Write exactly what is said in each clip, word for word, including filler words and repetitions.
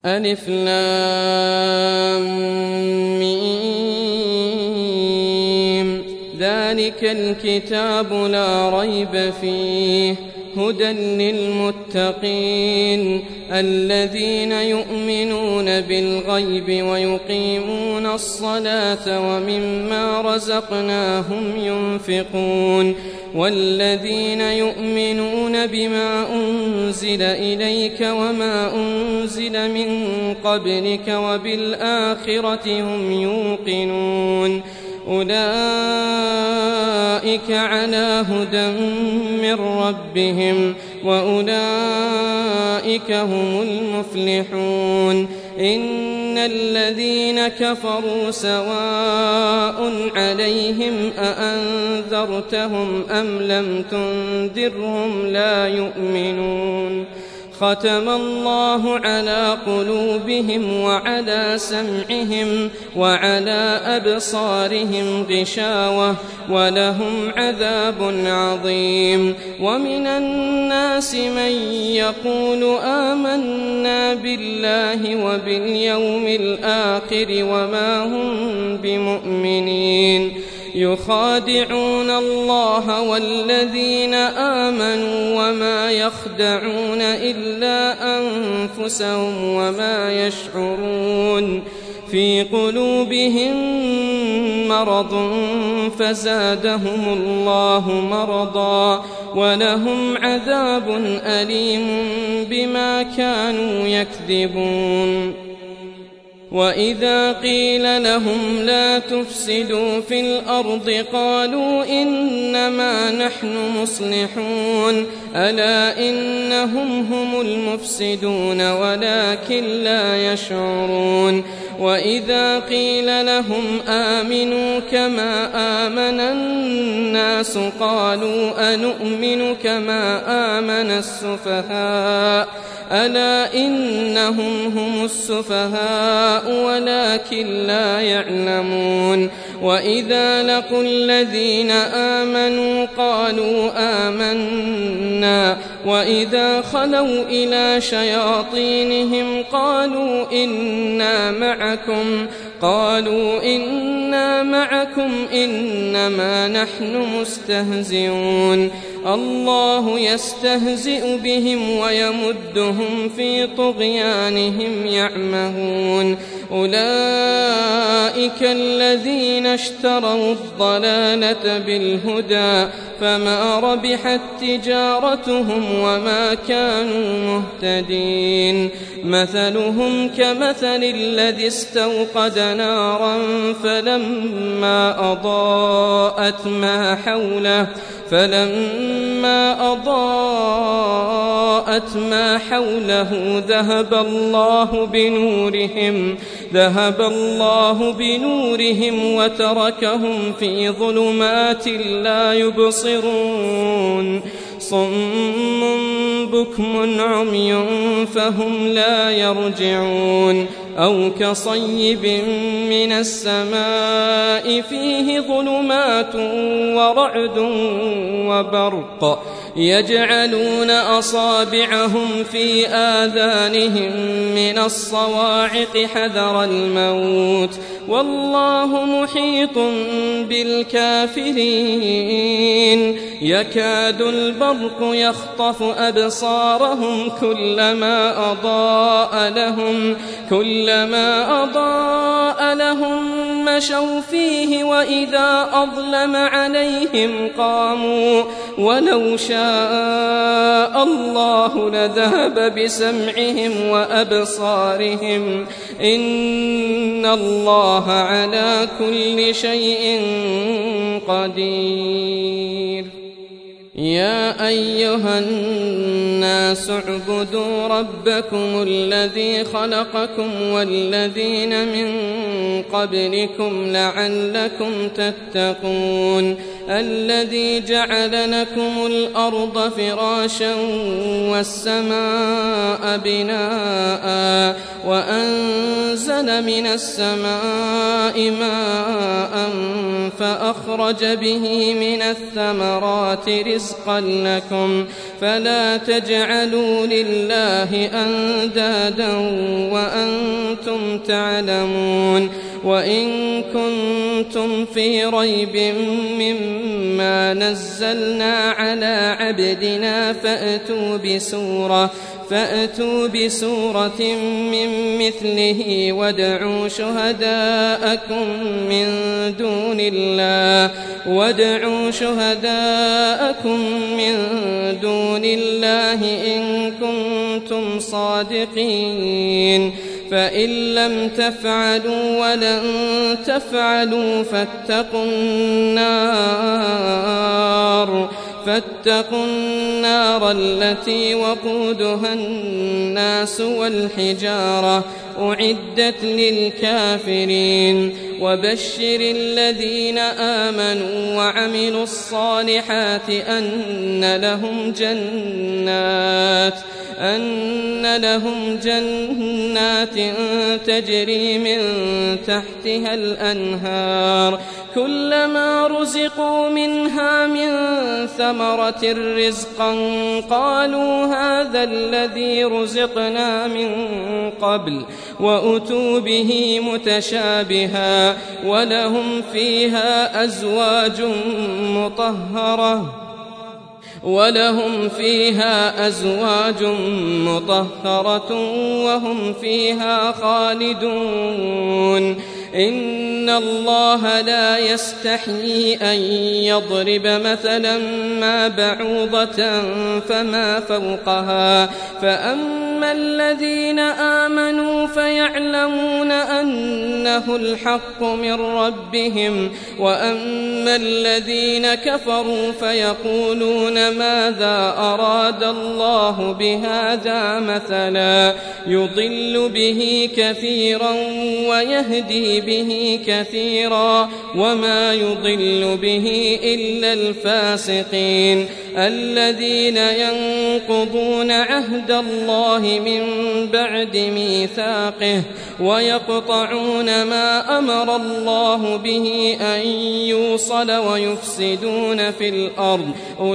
ألف لام ميم ذلك الكتاب لا ريب فيه هدى للمتقين الذين يؤمنون بالغيب ويقيمون الصلاة ومما رزقناهم ينفقون والذين يؤمنون بما أنزل إليك وما أنزل من قبلك وبالآخرة هم يوقنون أولئك على هدى من ربهم وأولئك هم المفلحون إن الذين كفروا سواء عليهم أأنذرتهم أم لم تنذرهم لا يؤمنون ختم الله على قلوبهم وعلى سمعهم وعلى أبصارهم غشاوة ولهم عذاب عظيم ومن الناس من يقول آمنا بالله وباليوم الآخر وما هم بمؤمنين يخادعون الله والذين آمنوا وما يخدعون إلا أنفسهم وما يشعرون في قلوبهم مرض فزادهم الله مرضا ولهم عذاب أليم بما كانوا يكذبون وإذا قيل لهم لا تفسدوا في الأرض قالوا إنما نحن مصلحون ألا إنهم هم المفسدون ولكن لا يشعرون وإذا قيل لهم آمنوا كما آمن الناس قالوا أنؤمن كما آمن السفهاء ألا إنهم هم السفهاء ولكن لا يعلمون وإذا لقوا الذين آمنوا قالوا آمنا وإذا خلوا إلى شياطينهم قالوا إنا معكم قالوا إنا معكم إنما نحن مستهزئون الله يستهزئ بهم ويمدهم في طغيانهم يعمهون أولئك الذين اشتروا الضلالة بالهدى فما ربحت تجارتهم وما كانوا مهتدين مثلهم كمثل الذي استوقد نارا فلما أضاءت ما حوله فلما أضاءت ما حوله ذهب الله بنورهم ذهب الله بنورهم وتركهم في ظلمات لا يبصرون صم بكم عمي فهم لا يرجعون أو كصيب من السماء فيه ظلمات ورعد وبرق يجعلون أصابعهم في آذانهم من الصواعق حذر الموت والله محيط بالكافرين يكاد البرق يخطف أبصارهم كلما أضاء لهم كلما أضاء لهم مشوا فيه وإذا أظلم عليهم قاموا ولو شاء الله لذهب بسمعهم وأبصارهم إن الله على كل شيء قدير يا أيها الناس اعبدوا ربكم الذي خلقكم والذين من قبلكم لعلكم تتقون الذي جعل لكم الأرض فراشا والسماء بناء وأنزل من السماء ماء فأخرج به من الثمرات رزقا لكم فلا تجعلوا لله أندادا وأنتم تعلمون وإن كنتم في ريب مما نزلنا على عبدنا فأتوا بسورة فأتوا بسورة من مثله وادعوا شهداءكم من دون الله وادعوا شهداءكم من دون الله إن كنتم صادقين فإن لم تفعلوا ولن تفعلوا فاتقوا النار فاتقوا النار التي وقودها الناس والحجارة أعدت للكافرين وبشر الذين آمنوا وعملوا الصالحات أن لهم جنات أن لهم جنات تجري من تحتها الأنهار كلما رزقوا منها من ثمرة رزقا قالوا هذا الذي رزقنا من قبل وأتوا به متشابها ولهم فيها أزواج مطهرة ولهم فيها أزواج مطهرة وهم فيها خالدون إن الله لا يستحيي أن يضرب مثلا ما بعوضة فما فوقها فأما الذين آمنوا فيعلمون أنه الحق من ربهم وأما الذين كفروا فيقولون ماذا أراد الله بهذا مثلا يضل به كثيرا ويهدي به كثيرا وما يضل به إلا الفاسقين الذين ينقضون عهد الله من بعد ميثاقه ويقطعون ما أمر الله به أن يوصل ويفسدون في الأرض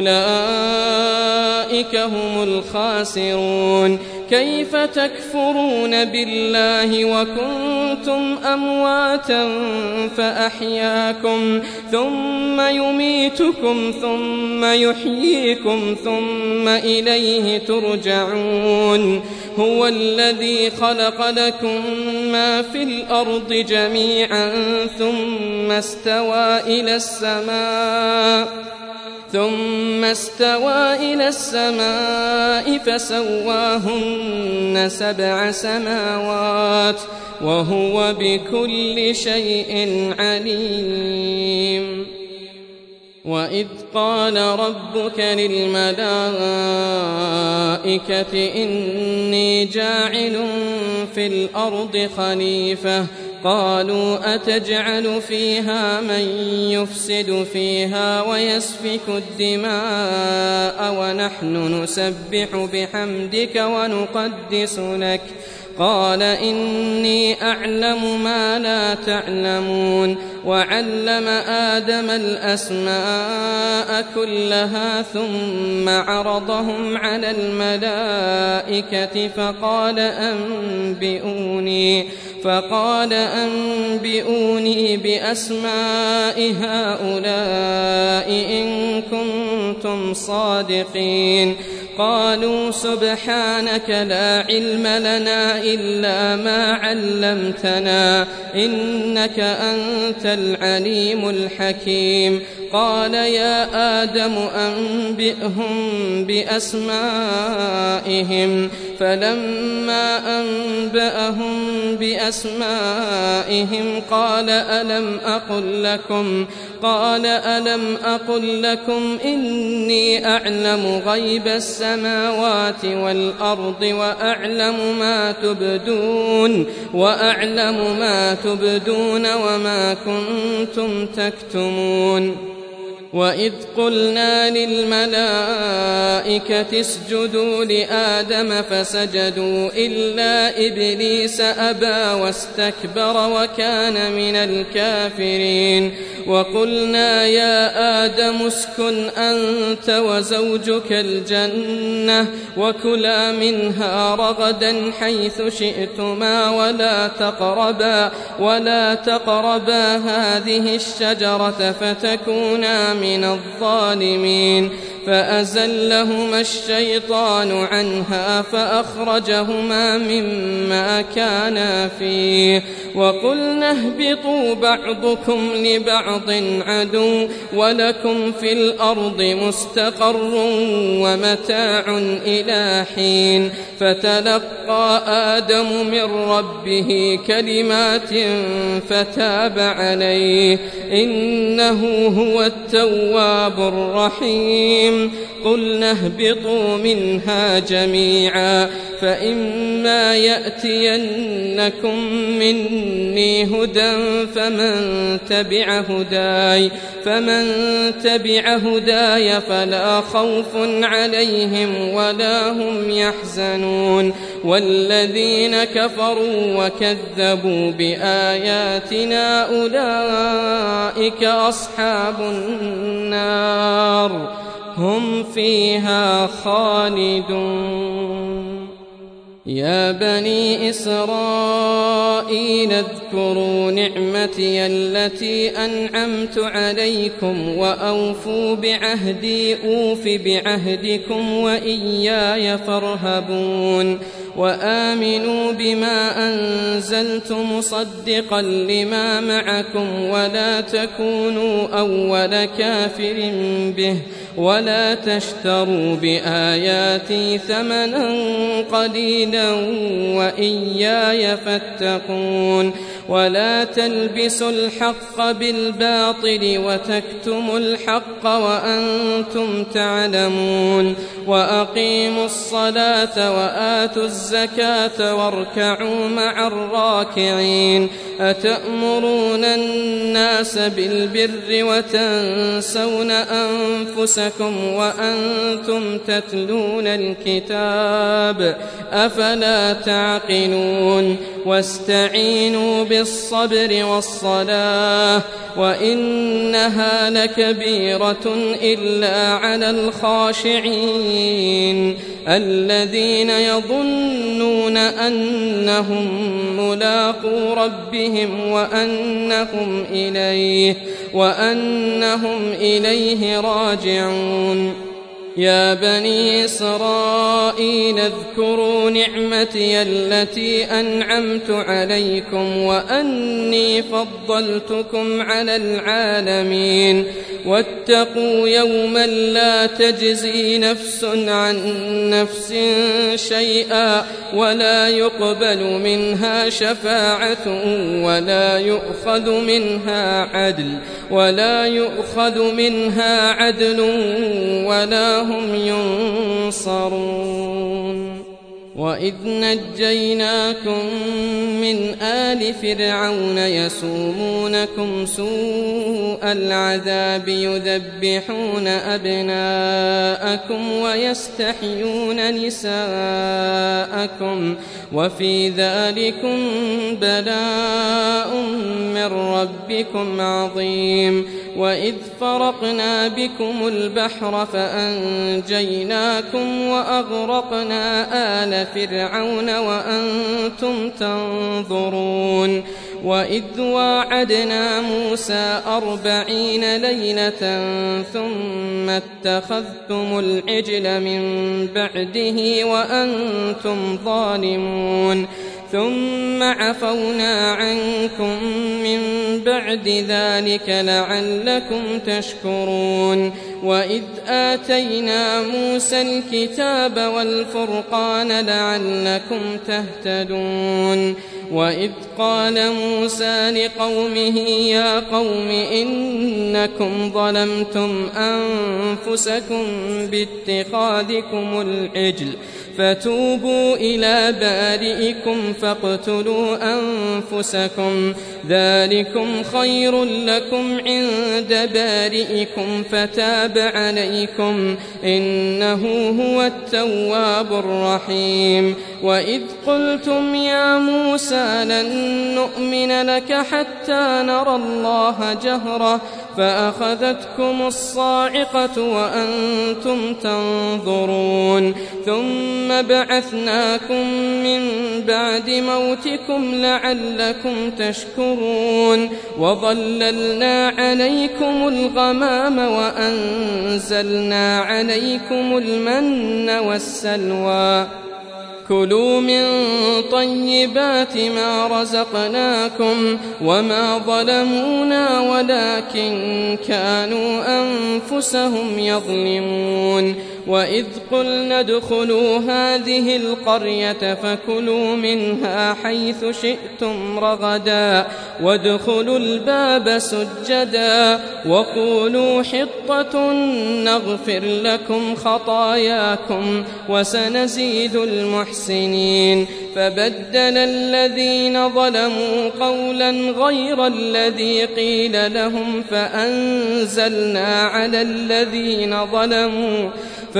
أولئك هم الخاسرون كيف تكفرون بالله وكنتم أمواتا فأحياكم ثم يميتكم ثم يحييكم ثم إليه ترجعون هو الذي خلق لكم ما في الأرض جميعا ثم استوى إلى السماء ثم استوى إلى السماء فسواهن سبع سماوات وهو بكل شيء عليم وإذ قال ربك للملائكة إني جاعل في الأرض خليفة قالوا أتجعل فيها من يفسد فيها ويسفك الدماء ونحن نسبح بحمدك ونقدس لك قال إني أعلم ما لا تعلمون وعلم آدم الأسماء كلها ثم عرضهم على الملائكة فقال أنبئوني فقال أنبئوني بأسماء هؤلاء إن كنتم صادقين قالوا سبحانك لا علم لنا إلا ما علمتنا إنك أنت العليم الحكيم قال يا آدم أنبئهم بأسمائهم فلما أنبأهم بأسمائهم قال ألم أقل لكم قال ألم أقل لكم إني أعلم غيب السماوات والأرض وأعلم ما تبدون وأعلم ما تبدون وما كنتم تكتمون وإذ قلنا للملائكة اسجدوا لآدم فسجدوا إلا إبليس أبى واستكبر وكان من الكافرين وقلنا يا آدم اسكن أنت وزوجك الجنة وكلا منها رغدا حيث شئتما ولا تقربا ولا تقربا هذه الشجرة فتكونا من الظالمين فأزلهما الشيطان عنها فأخرجهما مما كانا فيه وقلنا اهبطوا بعضكم لبعض عدو ولكم في الأرض مستقر ومتاع إلى حين فتلقى آدم من ربه كلمات فتاب عليه إنه هو التواب الرحيم قلنا اهبطوا منها جميعا فإما يأتينكم مني هدى فمن تبع هداي فمن تبع هداي فلا خوف عليهم ولا هم يحزنون والذين كفروا وكذبوا بآياتنا أولئك أصحاب النار هم فيها خالدون يا بني إسرائيل اذكروا نعمتي التي أنعمت عليكم وأوفوا بعهدي أوف بعهدكم وإياي فارهبون وآمنوا بما أنزلت مصدقا لما معكم ولا تكونوا أول كافر به ولا تشتروا بآياتي ثمنا قليلا وإياي فاتقون ولا تلبسوا الحق بالباطل وتكتموا الحق وأنتم تعلمون وأقيموا الصلاة وآتوا الزكاة واركعوا مع الراكعين أتأمرون الناس بالبر وتنسون أنفسكم وأنتم تتلون الكتاب أفلا تعقلون واستعينوا بالصبر والصلاة وإنها لكبيرة إلا على الخاشعين الذين يظنون أنهم ملاقو ربهم وأنهم إليه وأنهم إليه راجعون يا بني إسرائيل اذكروا نعمتي التي أنعمت عليكم وأني فضلتكم على العالمين واتقوا يوما لا تجزي نفس عن نفس شيئا ولا يقبل منها شفاعة ولا يؤخذ منها عدل ولا يؤخذ منها عدل ولا هم ينصرون وإذ نجيناكم من آل فرعون يسومونكم سوء العذاب يذبحون أبناءكم ويستحيون نساءكم وفي ذلكم بلاء من ربكم عظيم وإذ فرقنا بكم البحر فأنجيناكم وأغرقنا آل فرعون وأنتم تنظرون وإذ واعدنا موسى أربعين ليلة ثم اتخذتم العجل من بعده وأنتم ظالمون ثم عفونا عنكم من بعد ذلك لعلكم تشكرون وإذ آتينا موسى الكتاب والفرقان لعلكم تهتدون وإذ قال موسى لقومه يا قوم إنكم ظلمتم أنفسكم باتخاذكم العجل فتوبوا إلى بارئكم فاقتلوا أنفسكم ذلكم خير لكم عند بارئكم فتاب عليكم إنه هو التواب الرحيم وإذ قلتم يا موسى لن نؤمن لك حتى نرى الله جهرة فأخذتكم الصاعقة وأنتم تنظرون ثم بعثناكم من بعد موتكم لعلكم تشكرون وظللنا عليكم الغمام وأنزلنا عليكم المن والسلوى كلوا من طيبات ما رزقناكم وما ظلمونا ولكن كانوا أنفسهم يظلمون وإذ قلنا ادخلوا هذه القرية فكلوا منها حيث شئتم رغدا وادخلوا الباب سجدا وقولوا حطة نغفر لكم خطاياكم وسنزيد المحسنين فبدل الذين ظلموا قولا غير الذي قيل لهم فأنزلنا على الذين ظلموا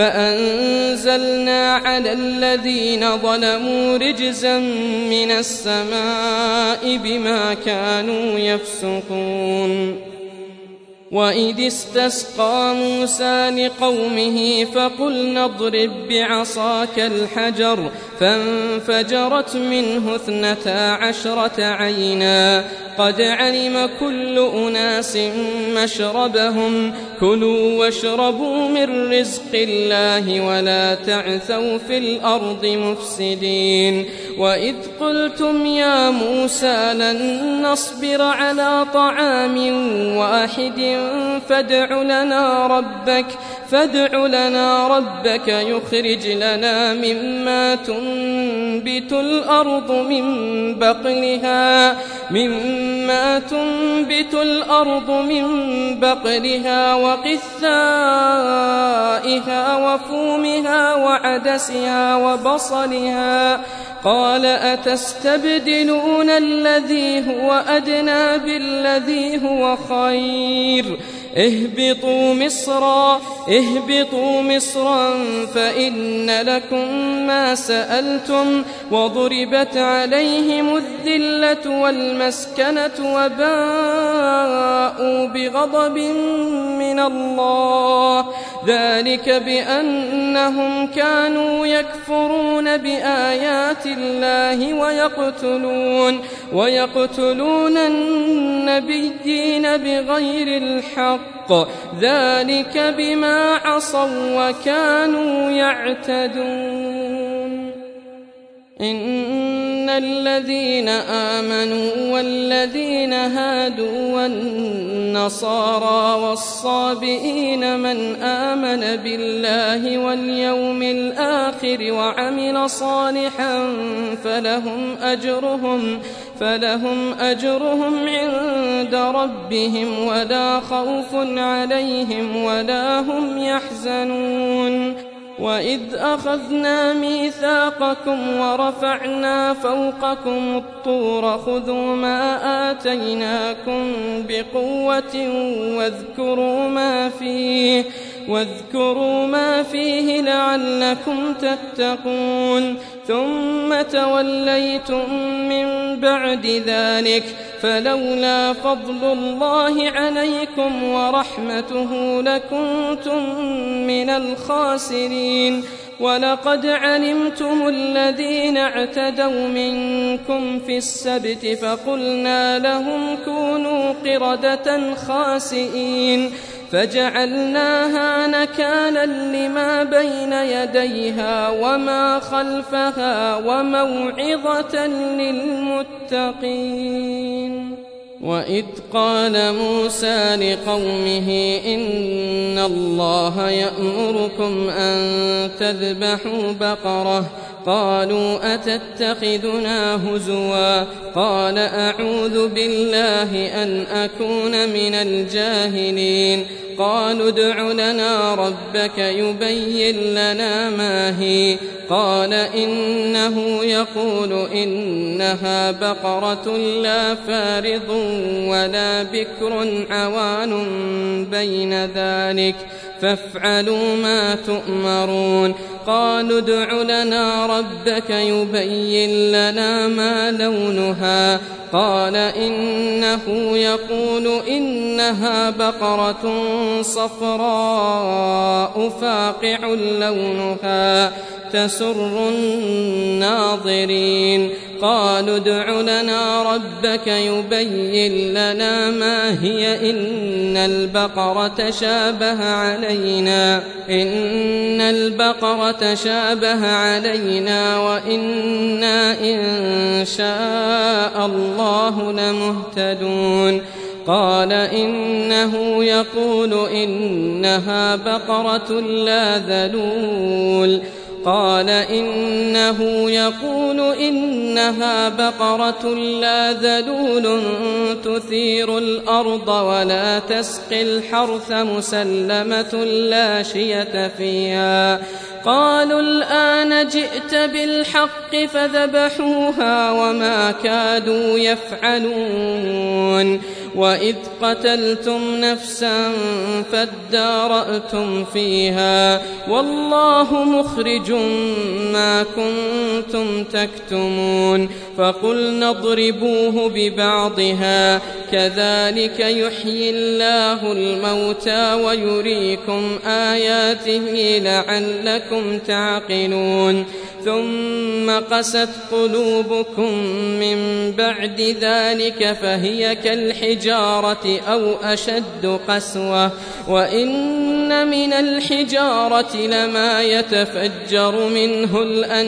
فأنزلنا على الذين ظلموا رجزا من السماء بما كانوا يفسقون وإذ استسقى موسى لقومه فقلنا اضرب بعصاك الحجر فانفجرت منه اثنتا عشرة عينا قد علم كل أناس مشربهم كلوا واشربوا من رزق الله ولا تعثوا في الأرض مفسدين وإذ قلتم يا موسى لن نصبر على طعام واحد فادع لنا ربك فادع لنا ربك يخرج لنا مما تنبت الأرض من بقلها مما تنبت الأرض من بقلها وقثائها وفومها وعدسها وبصلها قال أتستبدلون الذي هو أدنى بالذي هو خير اهبطوا مصرا اهبطوا مصرا فإن لكم ما سألتم وضربت عليهم الذلة والمسكنة وباءوا بغضب من الله ذلك بأنهم كانوا يكفرون بآيات الله ويقتلون ويقتلون النبيين بغير الحق ذلك بما عصوا وكانوا يعتدون إن الذين آمنوا والذين هادوا والنصارى والصابئين من آمن بالله واليوم الآخر وعمل صالحا فلهم أجرهم فلهم أجرهم عند ربهم ولا خوف عليهم ولا هم يحزنون وإذ أخذنا ميثاقكم ورفعنا فوقكم الطور خذوا ما آتيناكم بقوة واذكروا ما فيه واذكروا ما فيه لعلكم تتقون ثم توليتم من بعد ذلك فلولا فضل الله عليكم ورحمته لكنتم من الخاسرين ولقد علمتم الذين اعتدوا منكم في السبت فقلنا لهم كونوا قردة خاسئين فجعلناها نكالا لما بين يديها وما خلفها وموعظة للمتقين وإذ قال موسى لقومه إن الله يأمركم أن تذبحوا بقرة قالوا أتتخذنا هزوا قال أعوذ بالله أن أكون من الجاهلين قالوا ادع لنا ربك يبين لنا ما هي قال إنه يقول إنها بقرة لا فارض ولا بكر عوان بين ذلك فافعلوا ما تؤمرون قالوا ادع لنا ربك يبين لنا ما لونها قال إنه يقول إنها بقرة صفراء فاقع لونها تسر الناظرين قالوا ادع لنا ربك يبين لنا ما هي إن البقرة شابه علينا إن البقرة شابه علينا وإنا إن شاء الله لمهتدون قال إنه يقول إنها بقرة لا ذلول قال إنه يقول إنها بقرة لا ذلول تثير الأرض ولا تسقي الحرث مسلمة لا شية فيها قالوا الآن جئت بالحق فذبحوها وما كادوا يفعلون وإذ قتلتم نفسا فادارأتم فيها والله مخرج ما كنتم تكتمون فقلنا اضربوه ببعضها كذلك يحيي الله الموتى ويريكم آياته لعلكم تعقلون ثم قست قلوبكم من بعد ذلك فهي كالحجارة أو أشد قسوة وإن من الحجارة لما يتفجر منه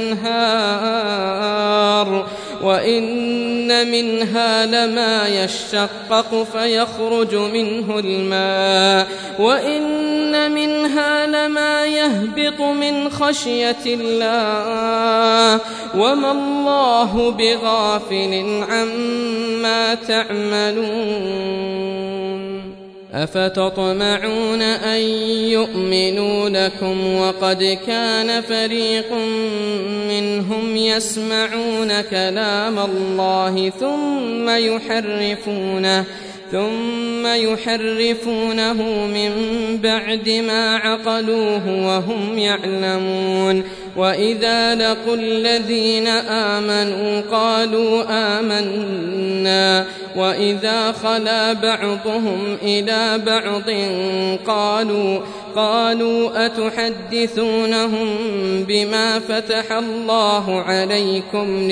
الأنهار وإن منها لما يشقق فيخرج منه الماء وإن منها لما يهبط من خشية الله وما الله بغافل عما تعملون أفتطمعون أن يؤمنوا لكم وقد كان فريق منهم يسمعون كلام الله ثم يحرفونه ثم يحرفونه من بعد ما عقلوه وهم يعلمون وإذا لقوا الذين آمنوا قالوا آمنا وإذا خلا بعضهم إلى بعض قالوا قالوا أتحدثونهم بما فتح الله عليكم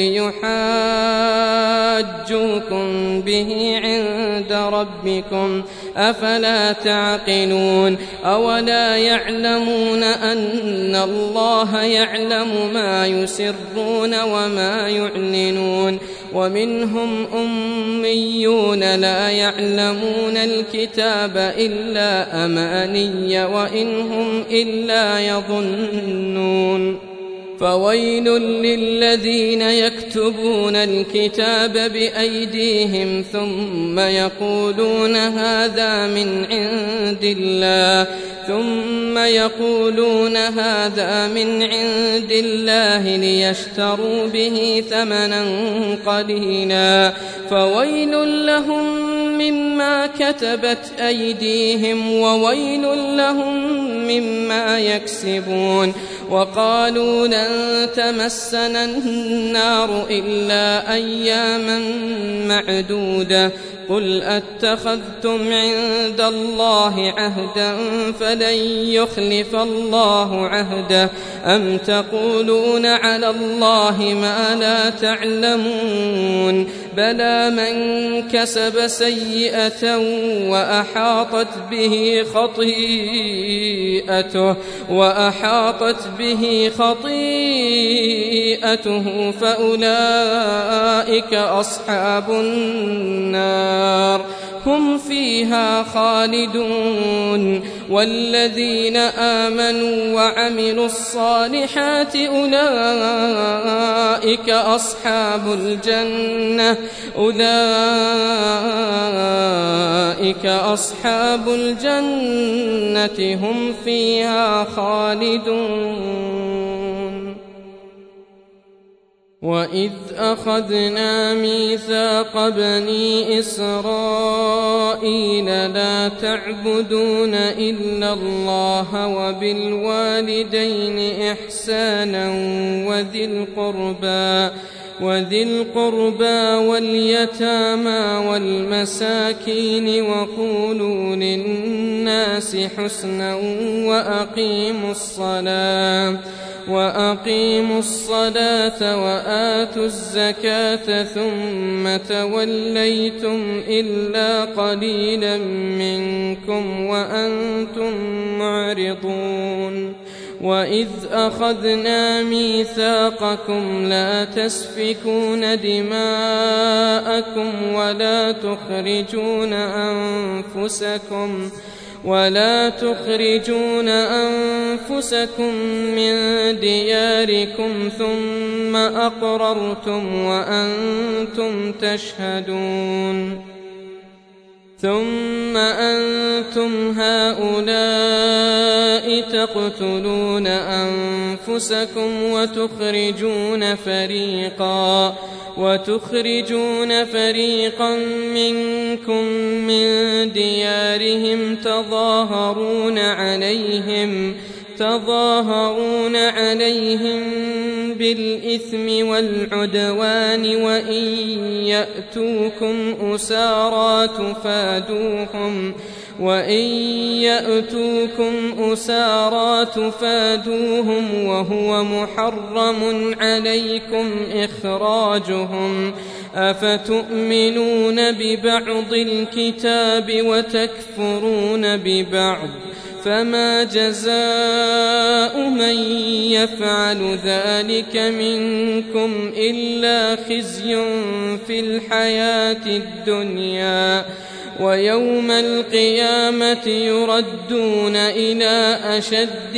ليحاجوكم به عند ربكم أفلا تعقلون أولا يعلمون أن الله يعلم ما يسرون وما يعلنون ومنهم أميون لا يعلمون الكتاب إلا أماني وإن هم إلا يظنون فويل للذين يكتبون الكتاب بأيديهم ثم يقولون هذا من عند الله ثم يقولون هذا من عند الله ليشتروا به ثمنا قليلا فويل لهم مما كتبت أيديهم وويل لهم مما يكسبون وقالوا لن تمسنا النار إلا أياما معدودة قل أتخذتم عند الله عهدا فلن يخلف الله عهده أم تقولون على الله ما لا تعلمون بلى من كسب سيئة وأحاطت به خطيئته وأحاطت به خطيئته فأولئك أصحاب النار هم فيها خالدون والذين آمنوا وعملوا الصالحات أولئك أصحاب الجنة أولئك أصحاب الجنة هم فيها خالدون. وإذ أخذنا ميثاق بني إسرائيل لا تعبدون إلا الله وبالوالدين إحسانا وذي القربى وذي القربى واليتامى والمساكين وقولوا للناس حسنا وأقيموا الصلاة وأقيموا الصلاة وآتوا الزكاة ثم توليتم إلا قليلا منكم وأنتم معرضون. وإذ أخذنا ميثاقكم لا تسفكون دماءكم ولا تخرجون أنفسكم ولا تخرجون أنفسكم من دياركم ثم أقررتم وأنتم تشهدون. ثم أنتم هؤلاء تقتلون أنفسكم وتخرجون فريقا وتخرجون فريقا منكم من ديارهم تظاهرون عليهم تظاهرون عليهم بالإثم والعدوان وإن يأتوكم أسارى تفادوهم وإن يأتوكم أسارى تفادوهم وهو محرم عليكم إخراجهم أفتؤمنون ببعض الكتاب وتكفرون ببعض فما جزاء من يفعل ذلك منكم إلا خزي في الحياة الدنيا ويوم القيامة يردون إلى أشد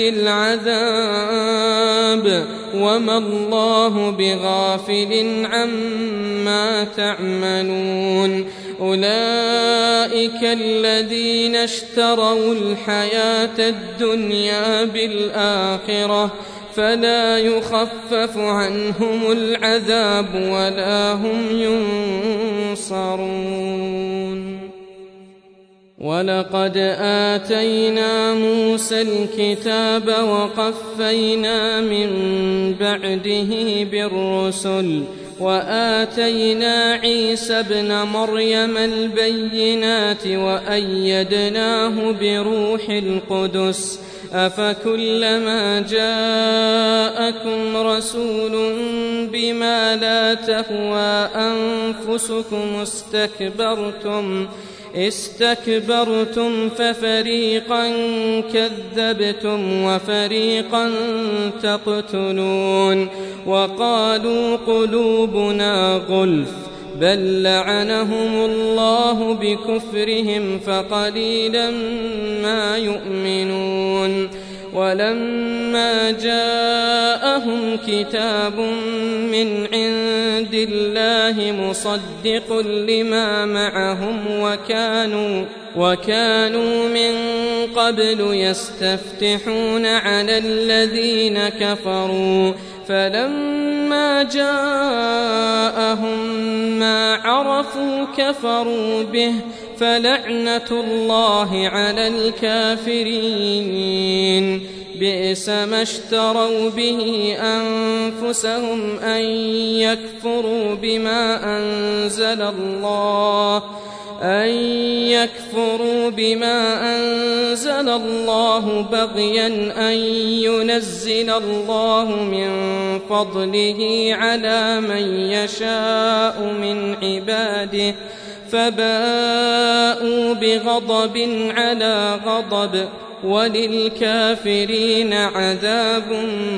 العذاب وما الله بغافل عما تعملون. أولئك الذين اشتروا الحياة الدنيا بالآخرة فلا يخفف عنهم العذاب ولا هم ينصرون. ولقد آتينا موسى الكتاب وقفينا من بعده بالرسل وآتينا عيسى ابن مريم البينات وأيدناه بروح القدس أفكلما جاءكم رسول بما لا تهوى أنفسكم استكبرتم استكبرتم ففريقا كذبتم وفريقا تقتلون. وقالوا قلوبنا غلف بل لعنهم الله بكفرهم فقليلا ما يؤمنون. ولما جاءهم كتاب من عند الله مصدق لما معهم وكانوا وكانوا من قبل يستفتحون على الذين كفروا فلما جاءهم ما عرفوا كفروا به فلعنة الله على الكافرين. بئس ما اشتروا به أنفسهم أن يكفروا بما أنزل الله أن يكفروا بما أنزل الله بغيا أن ينزل الله من فضله على من يشاء من عباده فباءوا بغضب على غضب وللكافرين عذاب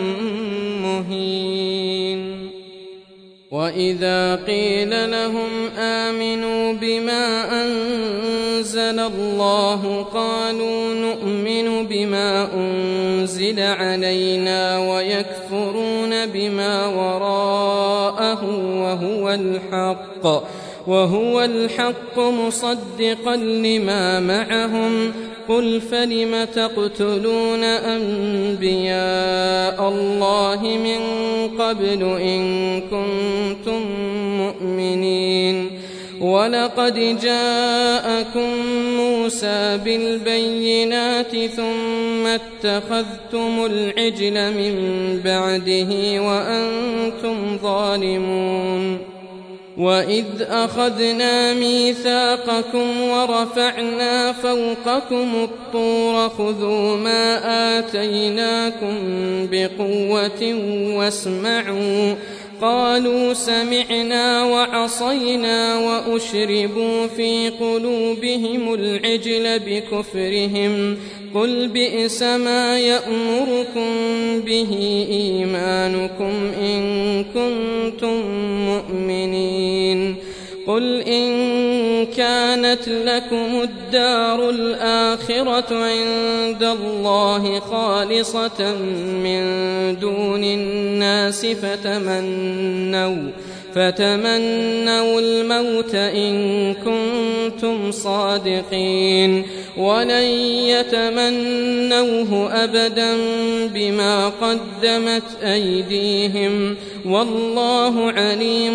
مهين. وإذا قيل لهم آمنوا بما أنزل الله قالوا نؤمن بما أنزل علينا ويكفرون بما وراءه وهو الحق وهو الحق مصدقا لما معهم قل فلم تقتلون أنبياء الله من قبل إن كنتم مؤمنين ولقد جاءكم موسى بالبينات ثم اتخذتم العجل من بعده وأنتم ظالمون وإذ أخذنا ميثاقكم ورفعنا فوقكم الطور خذوا ما آتيناكم بقوة واسمعوا قالوا سمعنا وعصينا وأشربوا في قلوبهم العجل بكفرهم قل بئس ما يأمركم به إيمانكم إن كنتم مؤمنين قل إن كانت لكم الدار الآخرة عند الله خالصة من دون الناس فتمنوا فتمنوا الموت إن كنتم صادقين ولن يتمنوه أبدا بما قدمت أيديهم والله عليم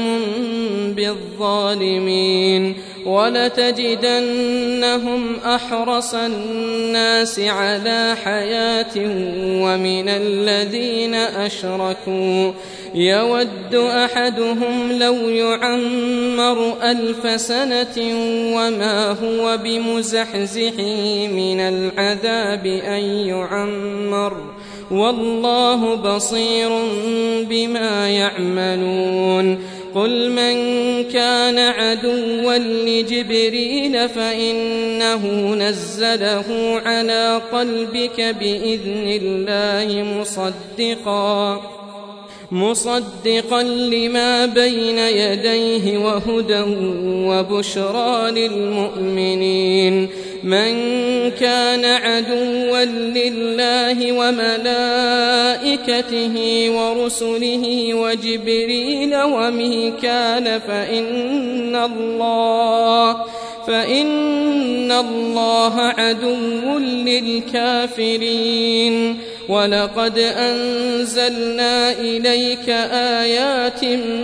بالظالمين ولتجدنهم أحرص الناس على حياة ومن الذين أشركوا يود أحدهم لو يعمر ألف سنة وما هو بمزحزحه من العذاب أن يعمر والله بصير بما يعملون قل من كان عدوا لجبريل فإنه نزله على قلبك بإذن الله مصدقا مصدقا لما بين يديه وهدى وبشرى للمؤمنين من كان عدوا لله وملائكته ورسله وجبريل وميكال فإن الله فإن الله عدو للكافرين ولقد أنزلنا إليك آيات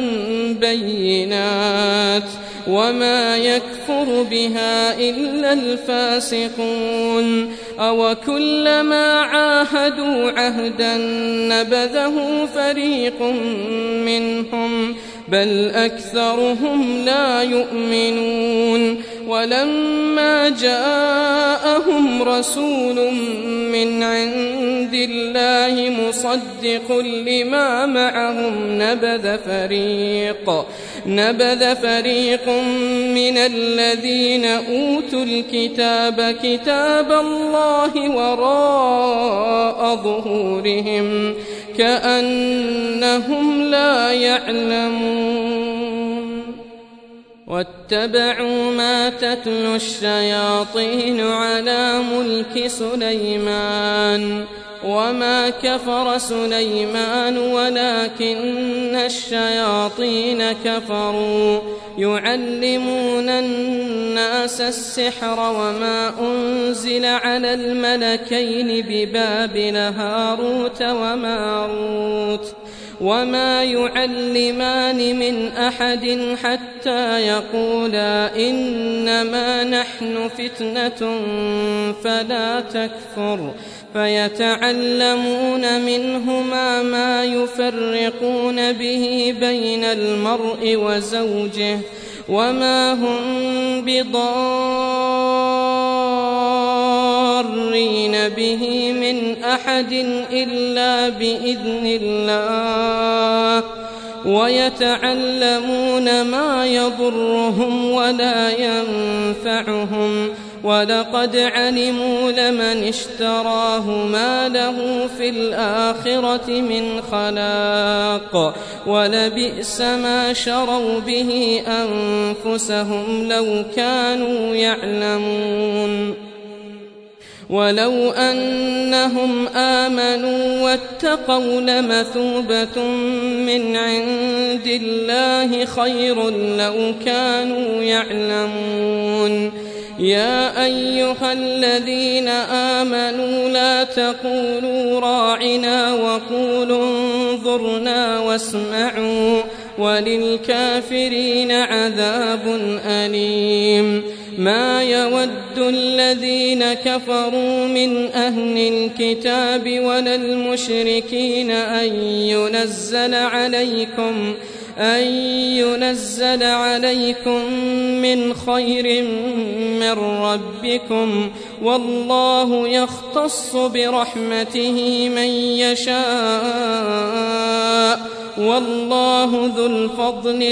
بينات وما يكفر بها إلا الفاسقون أو كلما عاهدوا عهدا نبذه فريق منهم بل أكثرهم لا يؤمنون ولما جاءهم رسول من عند الله مصدق لما معهم نبذ فريق نبذ فريق من الذين أوتوا الكتاب كتاب الله وراء ظهورهم كأنهم لا يعلمون واتبعوا ما تتلو الشياطين على ملك سليمان وما كفر سليمان ولكن الشياطين كفروا يعلمون الناس السحر وما أنزل على الملكين ببابل هاروت وماروت وما يعلمان من أحد حتى يقولا إنما نحن فتنة فلا تكفر فيتعلمون منهما ما يفرقون به بين المرء وزوجه وما هم بضارين به من أحد إلا بإذن الله ويتعلمون ما يضرهم ولا ينفعهم ولقد علموا لمن اشتراه ما له في الآخرة من خلاق ولبئس ما شروا به أنفسهم لو كانوا يعلمون ولو أنهم آمنوا واتقوا لمثوبة من عند الله خير لو كانوا يعلمون. يا أيها الذين آمنوا لا تقولوا راعنا وقولوا انظرنا واسمعوا وللكافرين عذاب أليم. ما يود الذين كفروا من أهل الكتاب ولا المشركين أن ينزل عليكم أن ينزل عليكم من خير من ربكم والله يختص برحمته من يشاء والله ذو الفضل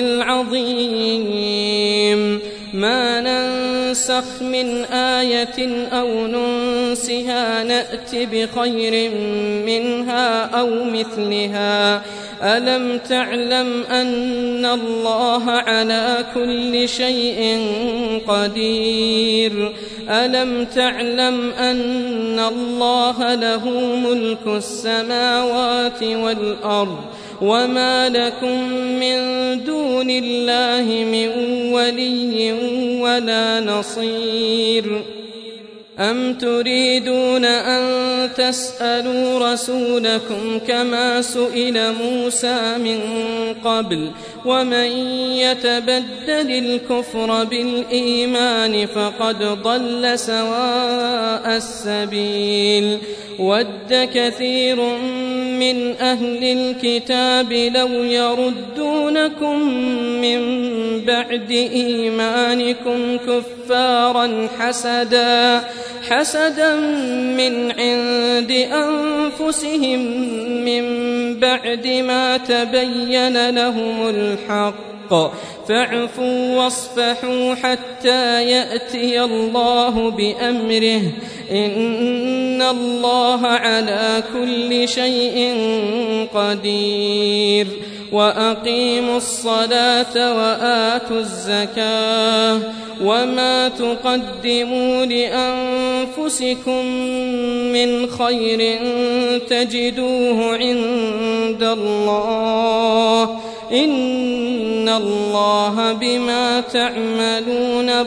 العظيم. ما ننسخ من آية أو ننسها نأت بخير منها أو مثلها. ألم تعلم أن الله على كل شيء قدير؟ ألم تعلم أن الله له ملك السماوات والأرض وما لكم من دون الله من ولي ولا نصير؟ أم تريدون أن تسألوا رسولكم كما سئل موسى من قبل ومن يتبدل الكفر بالإيمان فقد ضل سواء السبيل. ود كثير من أهل الكتاب لو يردونكم من بعد إيمانكم كفارا حسدا حسدا من عند أنفسهم من بعد ما تبين لهم الحق فاعفوا واصفحوا حتى يأتي الله بأمره إن الله على كل شيء قدير. وأقيموا الصلاة وآتوا الزكاة وما تقدموا لأنفسكم من خير تجدوه عند الله إن الله بما تعملون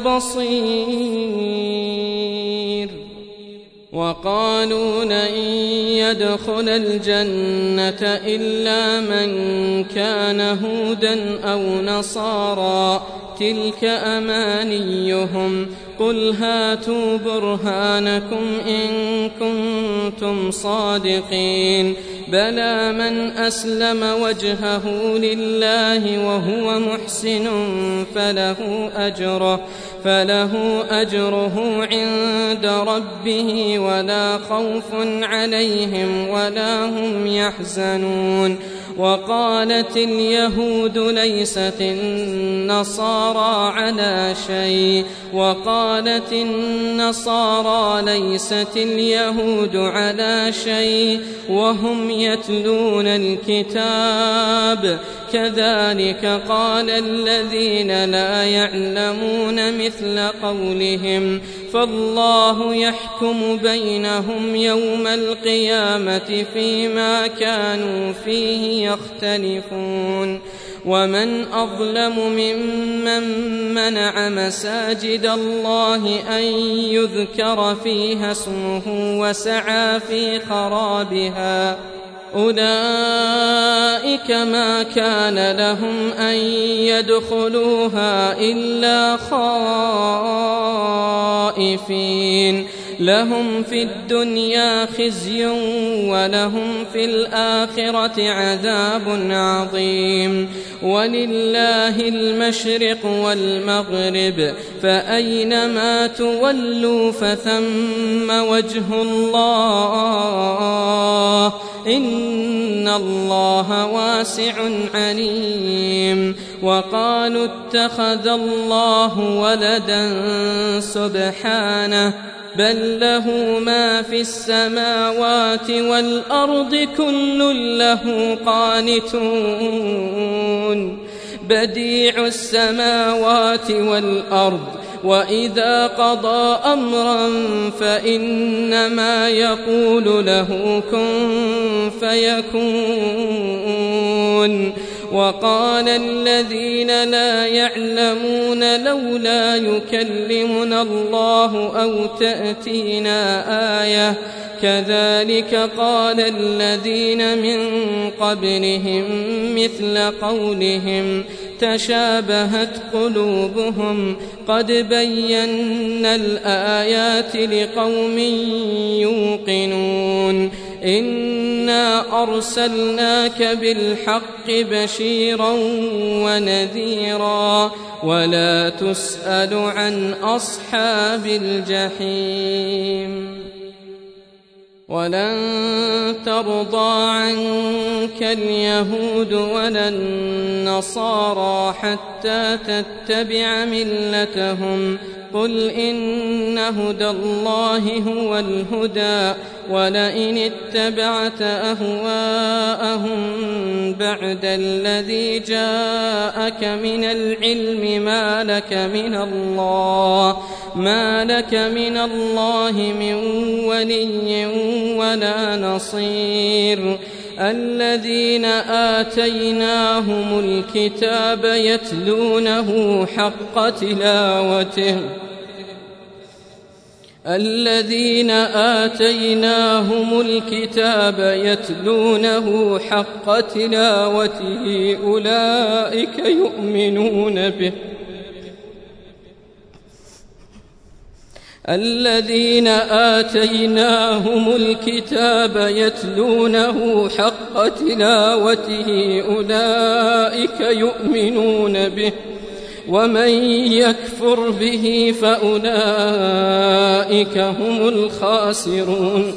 بصير. وقالوا لن يدخل الجنة إلا من كان هودا أو نصارى تلك أمانيهم قل هاتوا برهانكم إن كنتم صادقين. بلى من أسلم وجهه لله وهو محسن فله أجره فله أجره عند ربه ولا خوف عليهم ولا هم يحزنون. وقالت اليهود ليست النصارى على شيء وقالت النصارى ليست اليهود على شيء وهم يتلون الكتاب كذلك قال الذين لا يعلمون مثل قولهم فالله يحكم بينهم يوم القيامة فيما كانوا فيه يختلفون. ومن أظلم ممن منع مساجد الله أن يذكر فيها اسمه وسعى في خرابها أولئك ما كان لهم أن يدخلوها إلا خائفين لهم في الدنيا خزي ولهم في الآخرة عذاب عظيم. ولله المشرق والمغرب فأينما تولوا فثم وجه الله إن الله واسع عليم. وقالوا اتخذ الله ولدا سبحانه بل له ما في السماوات والأرض كل له قانتون. بديع السماوات والأرض وإذا قضى أمرا فإنما يقول له كن فيكون. وقال الذين لا يعلمون لولا يكلمنا الله أو تأتينا آية كذلك قال الذين من قبلهم مثل قولهم تشابهت قلوبهم قد بينا الآيات لقوم يوقنون. إنا أرسلناك بالحق بشيرا ونذيرا ولا تسأل عن أصحاب الجحيم. ولن ترضى عنك اليهود ولا النصارى حتى تتبع ملتهم قل إن هدى الله هو الهدى ولئن اتبعت أهواءهم بعد الذي جاءك من العلم ما لك من الله ما لك من الله من ولي ولا نصير. الذين آتيناهم الكتاب يتلونه حق تلاوته الذين آتيناهم الكتاب يتلونه حق تلاوته أولئك يؤمنون به الذين آتيناهم الكتاب يتلونه حق تلاوته أولئك يؤمنون به ومن يكفر به فأولئك هم الخاسرون.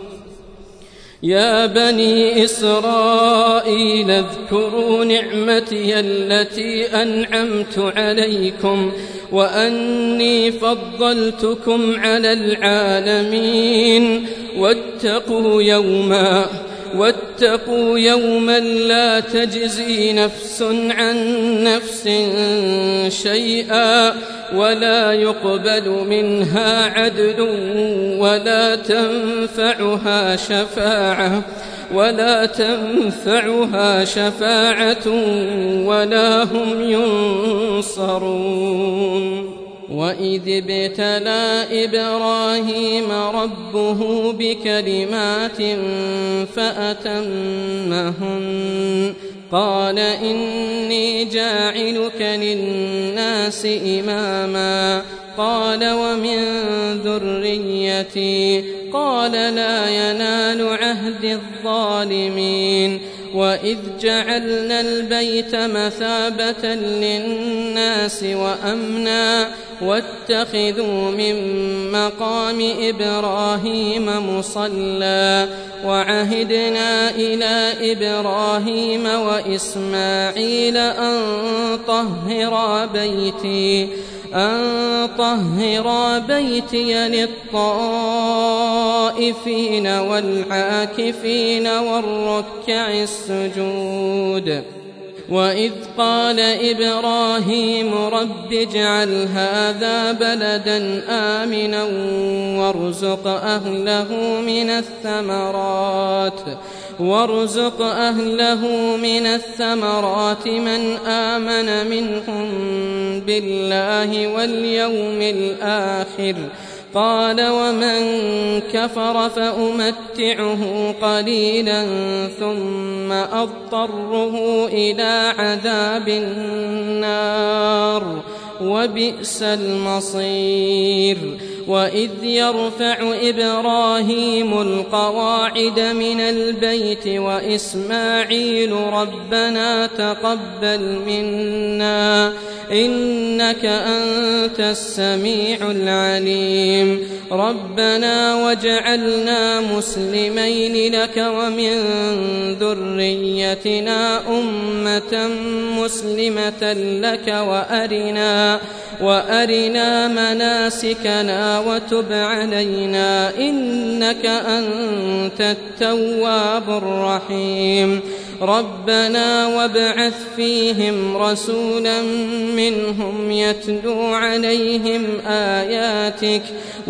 يا بني إسرائيل اذكروا نعمتي التي أنعمت عليكم وأني فضلتكم على العالمين واتقوا يوما واتقوا يوما لا تجزي نفس عن نفس شيئا ولا يقبل منها عدل ولا تنفعها شفاعة ولا تنفعها شفاعة ولا هم ينصرون. وإذ ابتلى إبراهيم ربه بكلمات فأتمهن قال إني جاعلك للناس إماما قال ومن ذريتي قال لا ينال عهد الظالمين. وإذ جعلنا البيت مثابة للناس وأمنا واتخذوا من مقام إبراهيم مصلى وعهدنا إلى إبراهيم وإسماعيل أن طهرا بيتي أن طهرا بيتي للطائفين والعاكفين والركع السجود. وإذ قال إبراهيم رب اجعل هذا بلدا آمنا وارزق أهله من الثمرات وارزق أهله من الثمرات من آمن منهم بالله واليوم الآخر قال ومن كفر فأمتعه قليلا ثم أضطره إلى عذاب النار وبئس المصير. وإذ يرفع إبراهيم القواعد من البيت وإسماعيل ربنا تقبل منا إنك أنت السميع العليم ربنا واجعلنا مسلمين لك ومن ذريتنا أمة مسلمة لك وأرنا وأرنا مناسكنا وتب علينا إنك أنت التواب الرحيم. ربنا وابعث فيهم رسولا منهم يتلو عليهم آياتك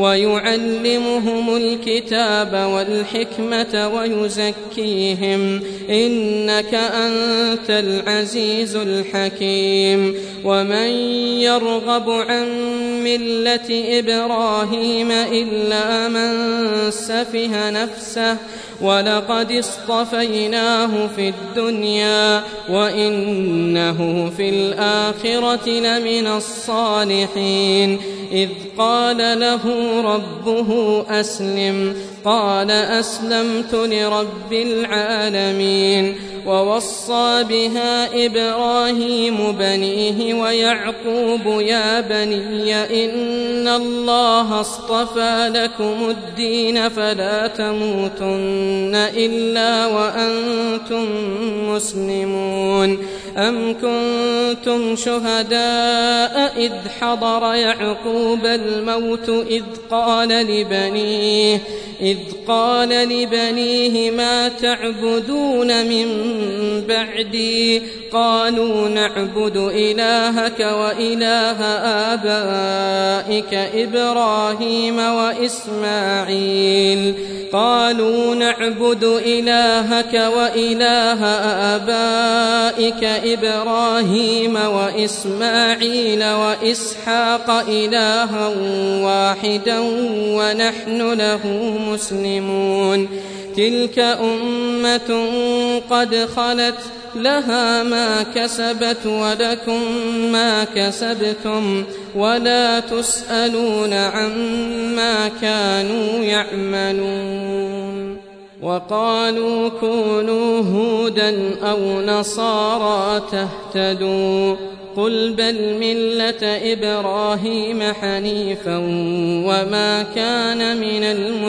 ويعلمهم الكتاب والحكمة ويزكيهم إنك أنت العزيز الحكيم ومن يرغب عن ملة إبراهيم إلا من سفه نفسه ولقد اصطفيناه في الدنيا وإنه في الآخرة لمن الصالحين إذ قال له ربه أسلم قال أسلمت لرب العالمين ووصى بها إبراهيم بنيه ويعقوب يا بني إن الله اصطفى لكم الدين فلا تموتن إلا وأنتم مسلمون أم كنتم شهداء إذ حضر يعقوب الموت إذ قال لبنيه إذ قال لبنيه ما تعبدون من بعدي قالوا نعبد إلهك وإله آبائك إبراهيم وإسماعيل قالوا نعبد إلهك وإله آبائك إبراهيم وإسماعيل وإسحاق إلها واحدا ونحن له مسلمون تلك أمة قد خلت لها ما كسبت ولكم ما كسبتم ولا تسألون عما كانوا يعملون وقالوا كونوا هودا أو نصارى تهتدوا قل بل ملة إبراهيم حنيفا وما كان من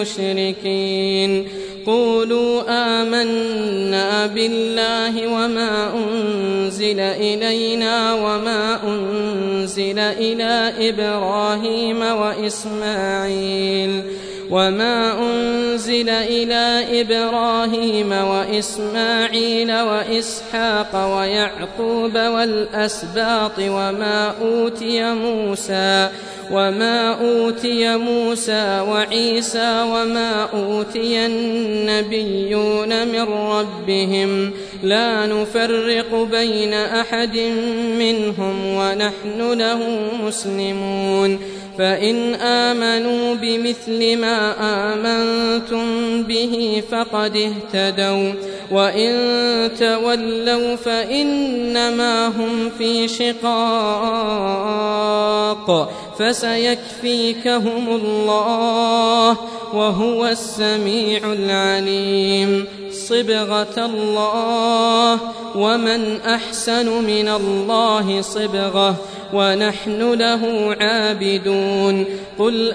المشركين قولوا آمنا بالله وما أنزل إلينا وما أنزل إلى إبراهيم وإسماعيل وما أنزل إلى إبراهيم وإسماعيل وإسحاق ويعقوب والأسباط وما أوتي موسى وما أوتي موسى وعيسى وما أوتي النبيون من ربهم لا نفرق بين أحد منهم ونحن له مسلمون فإن آمنوا بمثل ما آمنتم به فقد اهتدوا وإن تولوا فإنما هم في شقاق فسيكفيكهم الله وهو السميع العليم صبغة الله ومن أحسن من الله صبغة ونحن له عابدون قل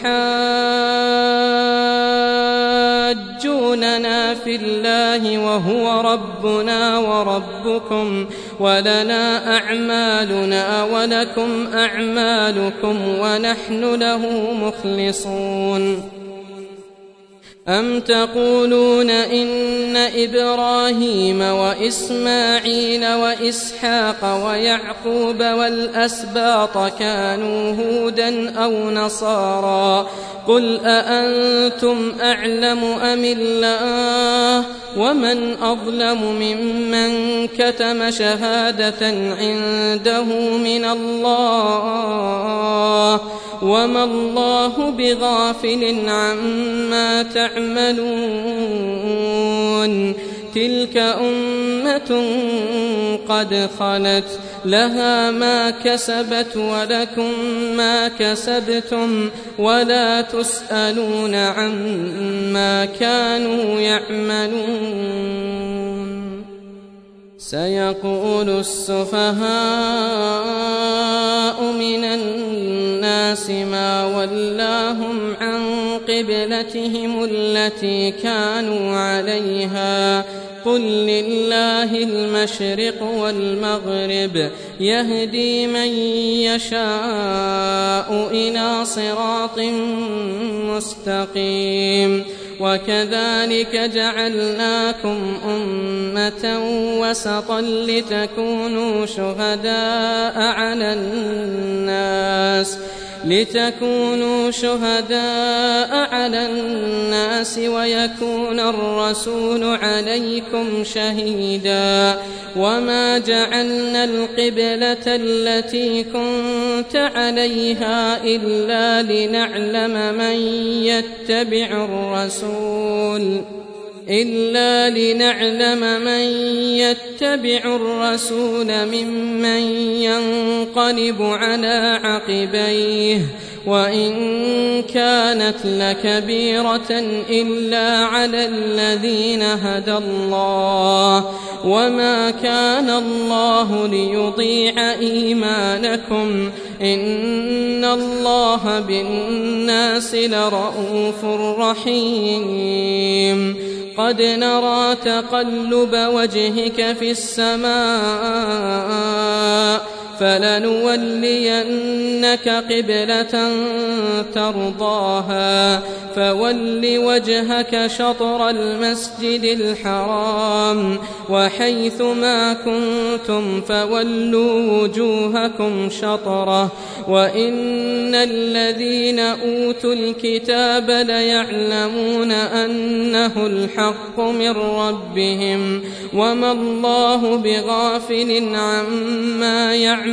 أتحاجوننا في الله وهو ربنا وربكم ولنا أعمالنا ولكم أعمالكم ونحن له مخلصون أم تقولون إن إبراهيم وإسماعيل وإسحاق ويعقوب والأسباط كانوا هودا أو نصارى قل أأنتم أعلم أم الله ومن أظلم ممن كتم شهادة عنده من الله وما الله بغافل عما تعملون تلك أمة قد خلت لها ما كسبت ولكم ما كسبتم ولا تسألون عما كانوا يعملون سيقول السفهاء من الناس ما ولاهم عن قبلتهم التي كانوا عليها قل لله المشرق والمغرب يهدي من يشاء إلى صراط مستقيم وكذلك جعلناكم أمة وسطا لتكونوا شهداء على الناس لتكونوا شهداء على الناس ويكون الرسول عليكم شهيدا وما جعلنا القبلة التي كنت عليها إلا لنعلم من يتبع الرسول إلا لنعلم من يتبع الرسول ممن ينقلب على عقبيه وإن كانت لكبيرة إلا على الذين هدى الله وما كان الله ليضيع إيمانكم إن الله بالناس لرءوف رحيم قد نرى تقلب وجهك في السماء فلنولينك قبلة ترضاها فول وجهك شطر المسجد الحرام وحيث ما كنتم فولوا وجوهكم شطره وإن الذين أوتوا الكتاب ليعلمون أنه الحق من ربهم وما الله بغافل عما يعلمون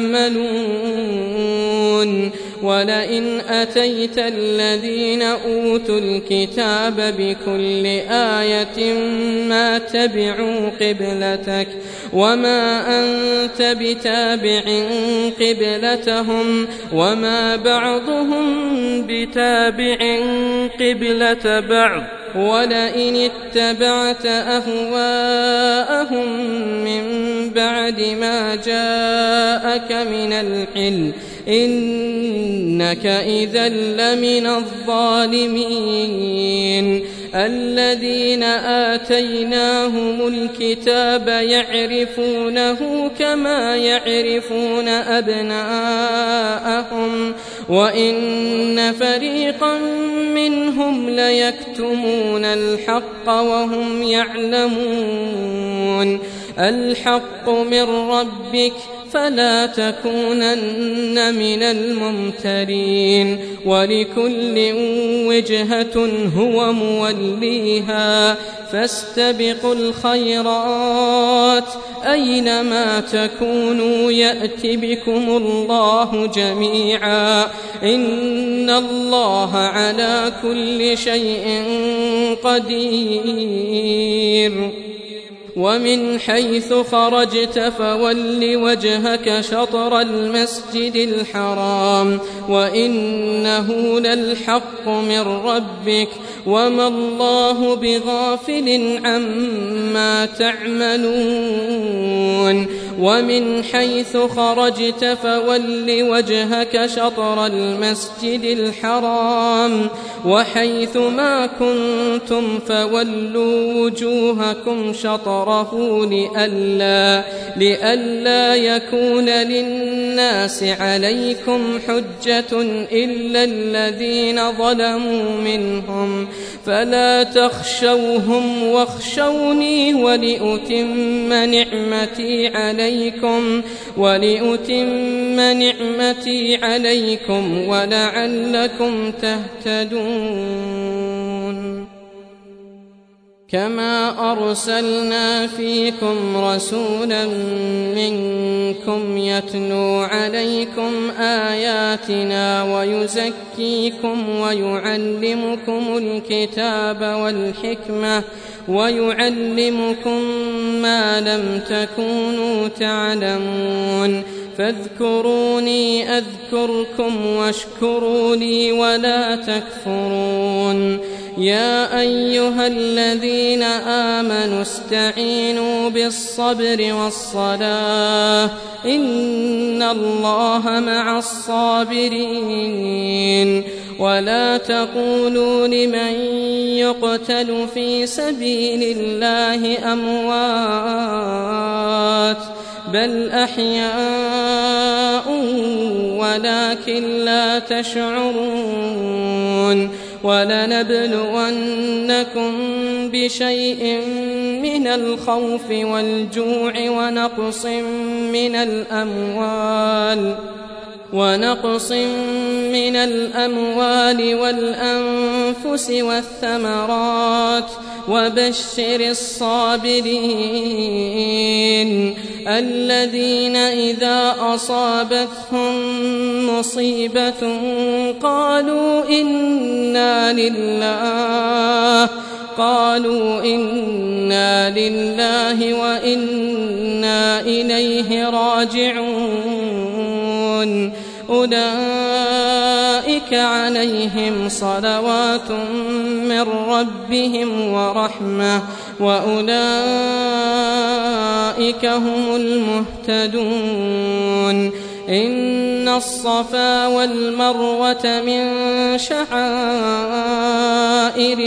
يعملون ولئن أتيت الذين أوتوا الكتاب بكل آية ما تبعوا قبلتك وما أنت بتابع قبلتهم وما بعضهم بتابع قبلة بعض ولئن اتبعت أهواءهم من بعد ما جاءك من العلم إنك إذا لمن الظالمين الذين آتيناهم الكتاب يعرفونه كما يعرفون أبناءهم وإن فريقا منهم ليكتمون الحق وهم يعلمون الحق من ربك فلا تكونن من الممترين ولكل وجهة هو موليها فاستبقوا الخيرات أينما تكونوا يأت بكم الله جميعا إن الله على كل شيء قدير ومن حيث خرجت فول وجهك شطر المسجد الحرام وإنه للحق من ربك وما الله بغافل عما تعملون ومن حيث خرجت فول وجهك شطر المسجد الحرام وحيث ما كنتم فولوا وجوهكم شطره لئلا, لئلا يكون للناس عليكم حجة إلا الذين ظلموا منهم فلا تخشوهم واخشوني ولأتم نعمتي عليكم ولأتم نعمتي عليكم ولعلكم تهتدون كما أرسلنا فيكم رسولا منكم يتلو عليكم آياتنا ويزكيكم ويعلمكم الكتاب والحكمة ويعلمكم ما لم تكونوا تعلمون فاذكروني أذكركم واشكروا لي ولا تكفرون يا أيها الذين آمنوا استعينوا بالصبر والصلاة إن الله مع الصابرين ولا تقولوا لمن يقتل في سبيل الله أموات بل أحياء ولكن لا تشعرون ولنبلونكم بشيء من الخوف والجوع ونقص من الأموال ونقص من الأموال والأنفس والثمرات وبشر الصابرين الذين إذا أصابتهم مصيبة قالوا إنا لله قالوا إنا لله وإنا إليه راجعون أولئك عليهم صلوات من ربهم ورحمة وأولئك هم المهتدون إن الصفا والمروة من شعائر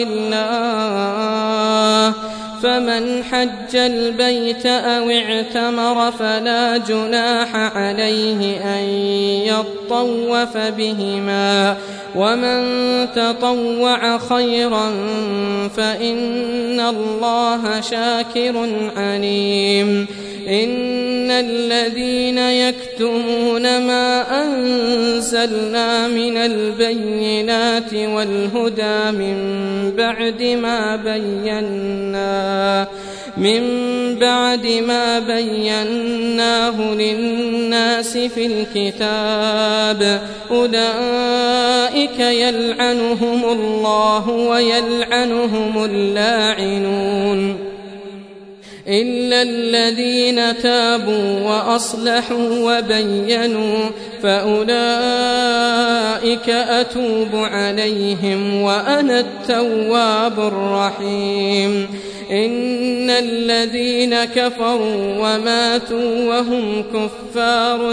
الله فمن حج البيت أو اعتمر فلا جناح عليه أن يطوف بهما ومن تطوع خيرا فإن الله شاكر عليم إن الذين يكتمون ما أنزلنا من البينات والهدى من بعد ما بيناه من بعد ما بيناه للناس في الكتاب أولئك يلعنهم الله ويلعنهم اللاعنون إلا الذين تابوا وأصلحوا وبينوا فأولئك أتوب عليهم وأنا التواب الرحيم إن الذين كفروا وماتوا وهم كفار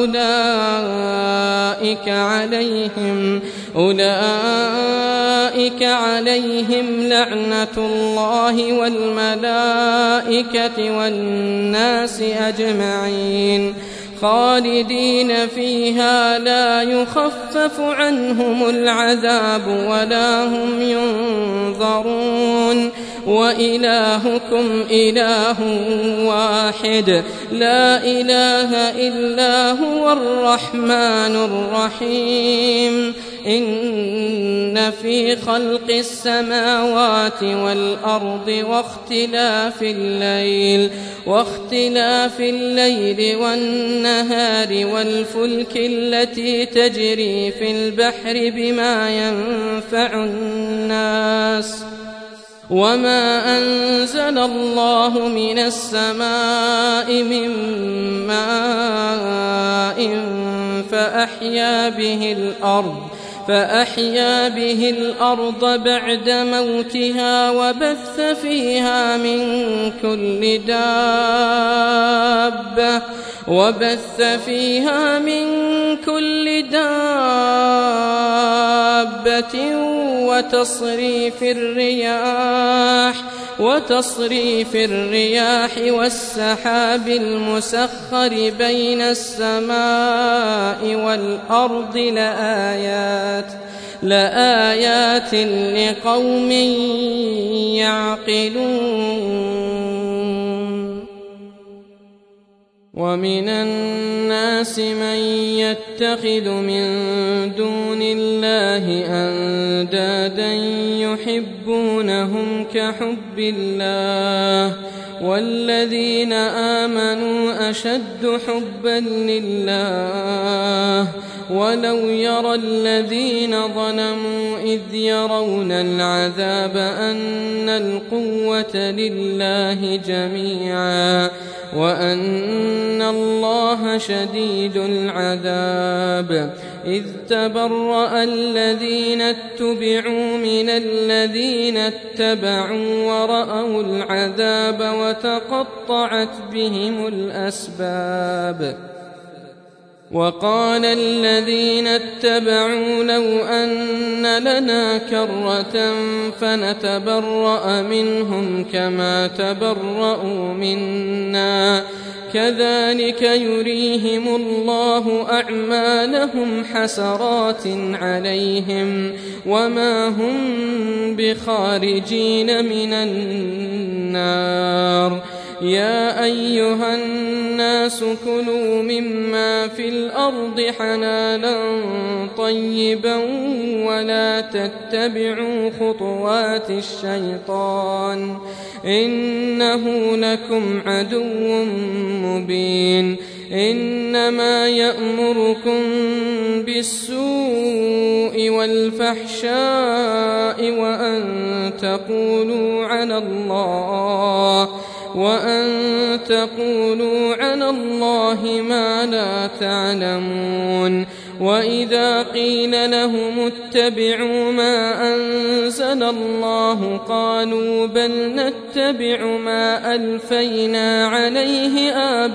أولئك عليهم أولئك عليهم لعنة الله والملائكة والناس أجمعين خالدين فيها لا يخفف عنهم العذاب ولا هم ينظرون وإلهكم إله واحد لا إله إلا هو الرحمن الرحيم إن في خلق السماوات والأرض واختلاف الليل واختلاف الليل والنهار والفلك التي تجري في البحر بما ينفع الناس وما أنزل الله من السماء من ماء فأحيا به الأرض فأحيا به الأرض بعد موتها وبث فيها من كل دابة وبث فيها من كل دابة وتصريف الرياح وتصريف الرياح والسحاب المسخر بين السماء والأرض لآيات لآيات لقوم يعقلون ومن الناس من يتخذ من دون الله أندادا يحبونهم كحب الله والذين آمنوا أشد حبا لله ولو يرى الذين ظلموا إذ يرون العذاب أن القوة لله جميعا وأن الله شديد العذاب إذ تبرأ الذين اتبعوا من الذين اتبعوا ورأوا العذاب وتقطعت بهم الأسباب وقال الذين اتبعوا لو أن لنا كرة فنتبرأ منهم كما تبرأوا منا كذلك يريهم الله أعمالهم حسرات عليهم وما هم بخارجين من النار. يا أيها الناس كلوا مما في الأرض حلالا طيبا ولا تتبعوا خطوات الشيطان إنه لكم عدو مبين. إنما يأمركم بالسوء والفحشاء وأن تقولوا على الله وأن تقولوا على الله ما لا تعلمون. وإذا قيل لهم اتبعوا ما أنزل الله قالوا بل نتبع ما ألفينا عليه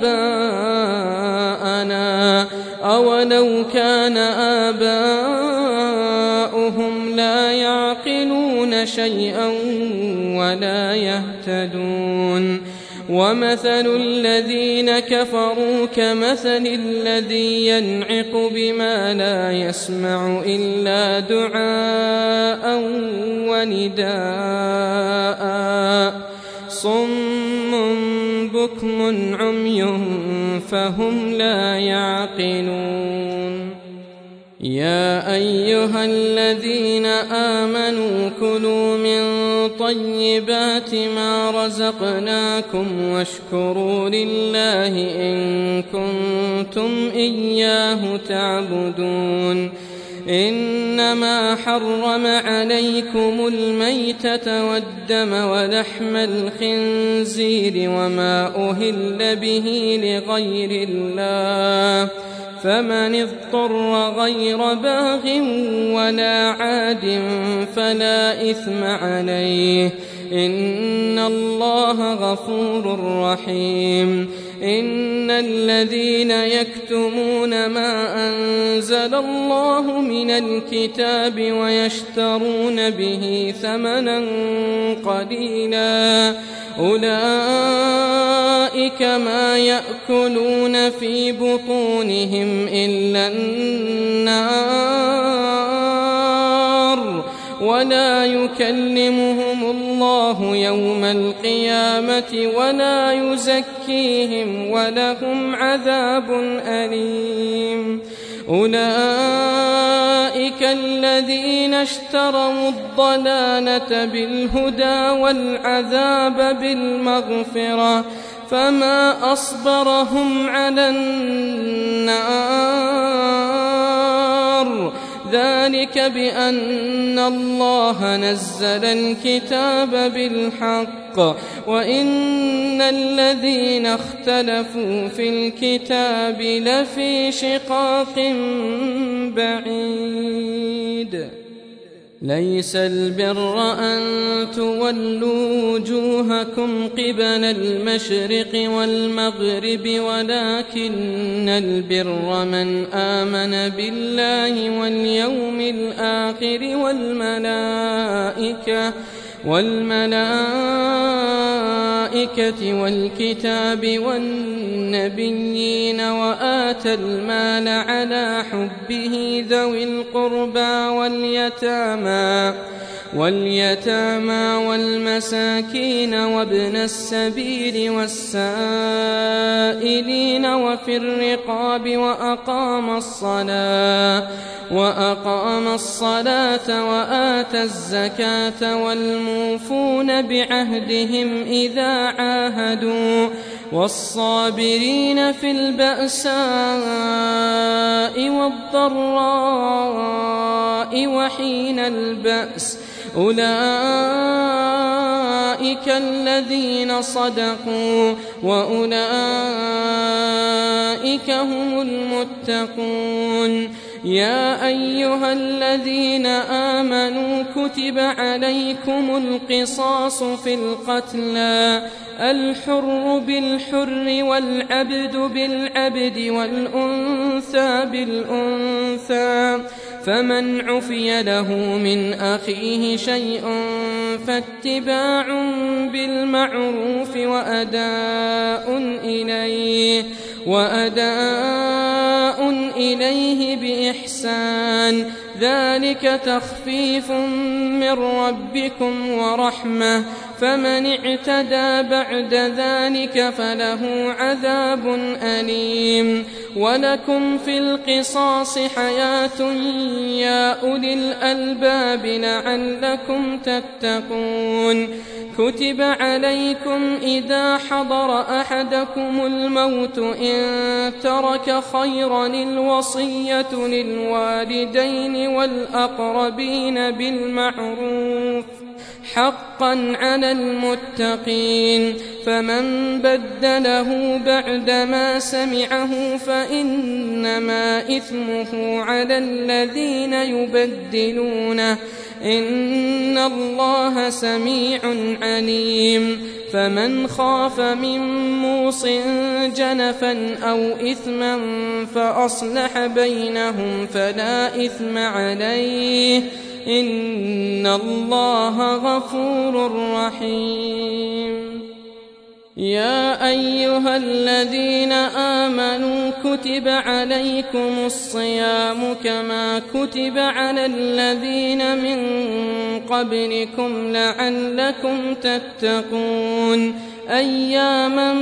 آباءنا أولو كان آباؤهم لا يعقلون شيئا ولا يهتدون. ومثل الذين كفروا كمثل الذي ينعق بما لا يسمع إلا دعاء ونداء صم بكم عمي فهم لا يعقلون. يا أيها الذين آمنوا كلوا من طيبات ما رزقناكم واشكروا لله إن كنتم إياه تعبدون. إنما حرم عليكم الميتة والدم ولحم الخنزير وما أهل به لغير الله فمن اضطر غير باغ ولا عاد فلا إثم عليه إن الله غفور رحيم. إن الذين يكتمون ما أنزل الله من الكتاب ويشترون به ثمنا قليلا أولئك ما يأكلون في بطونهم إلا النار ولا يكلمهم الله يوم القيامة ولا يزكيهم ولهم عذاب أليم. أولئك الذين اشتروا الضلالة بالهدى والعذاب بالمغفرة فما أصبرهم على النار ذلك بأن الله نزل الكتاب بالحق وإن الذين اختلفوا في الكتاب لفي شقاق بعيد. ليس البر أن تولوا وجوهكم قبل المشرق والمغرب ولكن البر من آمن بالله واليوم الآخر والملائكة والملائكة والكتاب والنبيين وآتى المال على حبه ذوي القربى واليتامى واليتامى والمساكين وابن السبيل والسائلين وفي الرقاب وأقام الصلاة وأقام الصلاة وآتى الزكاة والموفون بعهدهم إذا عاهدوا والصابرين في البأساء والضراء وحين البأس أولئك الذين صدقوا وأولئك هم المتقون. يا أيها الذين آمنوا كتب عليكم القصاص في القتلى الحر بالحر والعبد بالعبد والأنثى بالأنثى فمن عفي له من أخيه شيء فاتباع بالمعروف وأداء إليه وأداء إليه بإحسان ذلك تخفيف من ربكم ورحمة فمن اعتدى بعد ذلك فله عذاب أليم ولكم في القصاص حياة يا أولي الألباب لعلكم تتقون كتب عليكم إذا حضر أحدكم الموت إن ترك خيرا الوصية للوالدين والأقربين بالمعروف حقا على المتقين فمن بدله بعدما سمعه فإنما إثمه على الذين يبدلونه إن الله سميع عليم فمن خاف من موص جنفا أو إثما فأصلح بينهم فلا إثم عليه إن الله غفور رحيم يا أيها الذين آمنوا كتب عليكم الصيام كما كتب على الذين من قبلكم لعلكم تتقون أياما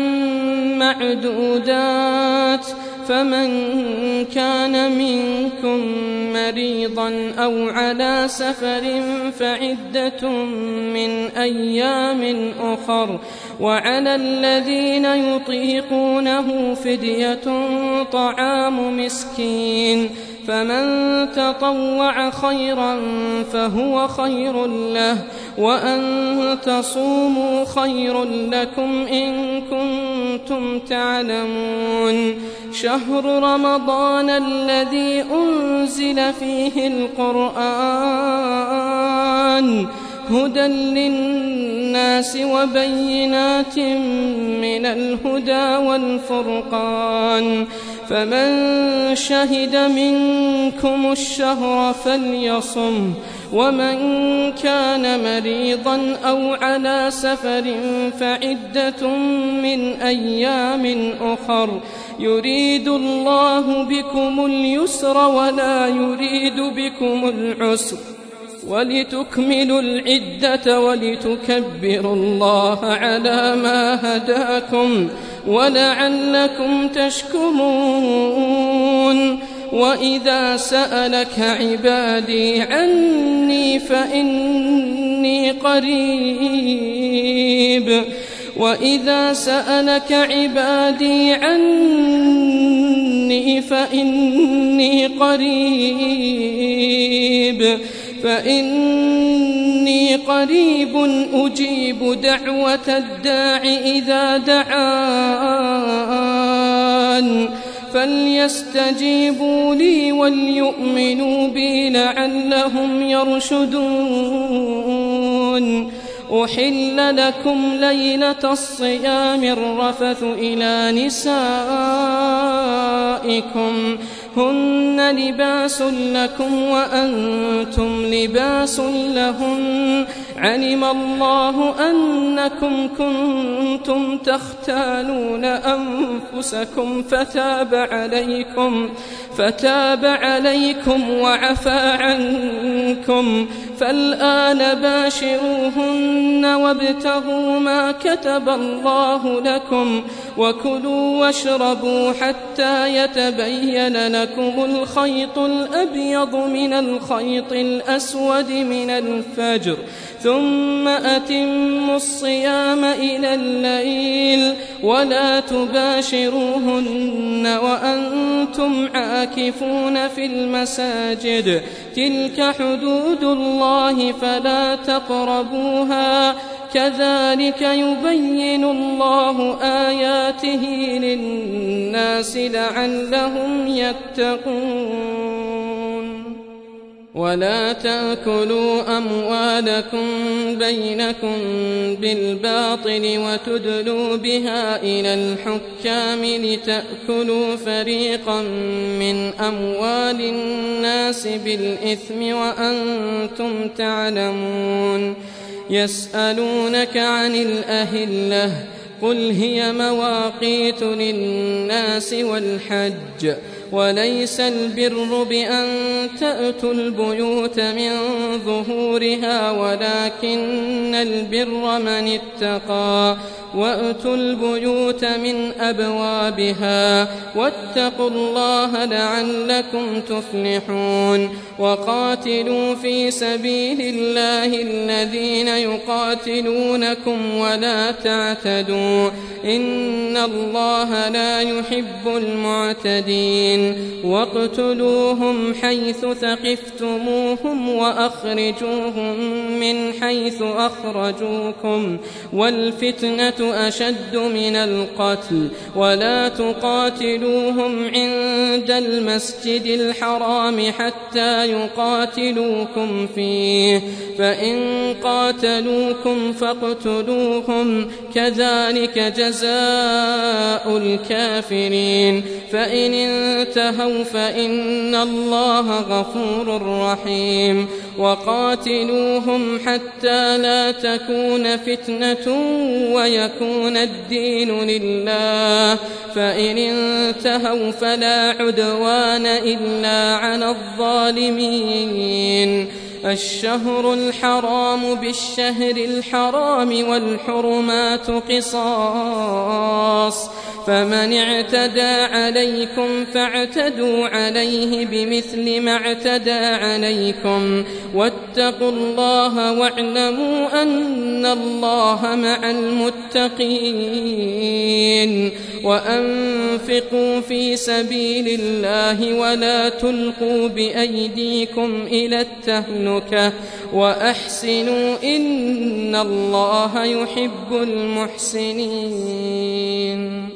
معدودات فمن كان منكم مريضا أو على سفر فعدة من أيام أخر وعلى الذين يطيقونه فدية طعام مسكين فمن تطوع خيرا فهو خير له وأن تصوموا خير لكم إن كنتم تعلمون شهر رمضان الذي أنزل فيه القرآن هدى للناس وبينات من الهدى والفرقان فمن شهد منكم الشهر فليصم ومن كان مريضا أو على سفر فعدة من أيام أخر يريد الله بكم اليسر ولا يريد بكم العسر ولتكملوا العدة ولتكبروا الله على ما هداكم ولعلكم تشكرون وإذا سألك عبادي عني فإني قريب وإذا سألك عبادي عني فإني قريب فإني قريب أجيب دعوة الداع إذا دعان فليستجيبوا لي وليؤمنوا بي لعلهم يرشدون أحل لكم ليلة الصيام الرفث إلى نسائكم هن لباس لكم وأنتم لباس لهن علم الله أنكم كنتم تختانون أنفسكم فتاب عليكم فتاب عليكم وعفى عنكم فالآن باشروهن وابتغوا ما كتب الله لكم وكلوا واشربوا حتى يتبين لكم الخيط الأبيض من الخيط الأسود من الفجر ثم أتموا الصيام إلى الليل ولا تباشروهن وأنتم عاكفون في المساجد تلك حدود الله فلا تقربوها كذلك يبين الله آياته للناس لعلهم يتقون ولا تأكلوا أموالكم بينكم بالباطل وتدلوا بها إلى الحكام لتأكلوا فريقا من أموال الناس بالإثم وأنتم تعلمون يسألونك عن الأهلة قل هي مواقيت للناس والحج وليس البر بأن تأتوا البيوت من ظهورها ولكن البر من اتقى وأتوا البيوت من أبوابها واتقوا الله لعلكم تفلحون وقاتلوا في سبيل الله الذين يقاتلونكم ولا تعتدوا إن الله لا يحب المعتدين واقتلوهم حيث ثقفتموهم وأخرجوهم من حيث أخرجوكم والفتنة أشد من القتل ولا تقاتلوهم عند المسجد الحرام حتى يقاتلوكم فيه فإن قاتلوكم فاقتلوهم كذلك جزاء الكافرين فإن انتهوا فإن الله غفور رحيم وقاتلوهم حتى لا تكون فتنة ويكون الدين لله فإن انتهوا فلا عدوان إلا على الظالمين الشهر الحرام بالشهر الحرام والحرمات قصاص فمن اعتدى عليكم فاعتدوا عليه بمثل ما اعتدى عليكم واتقوا الله واعلموا أن الله مع المتقين وأنفقوا في سبيل الله ولا تلقوا بأيديكم إلى التهلكة وأحسنوا إن الله يحب المحسنين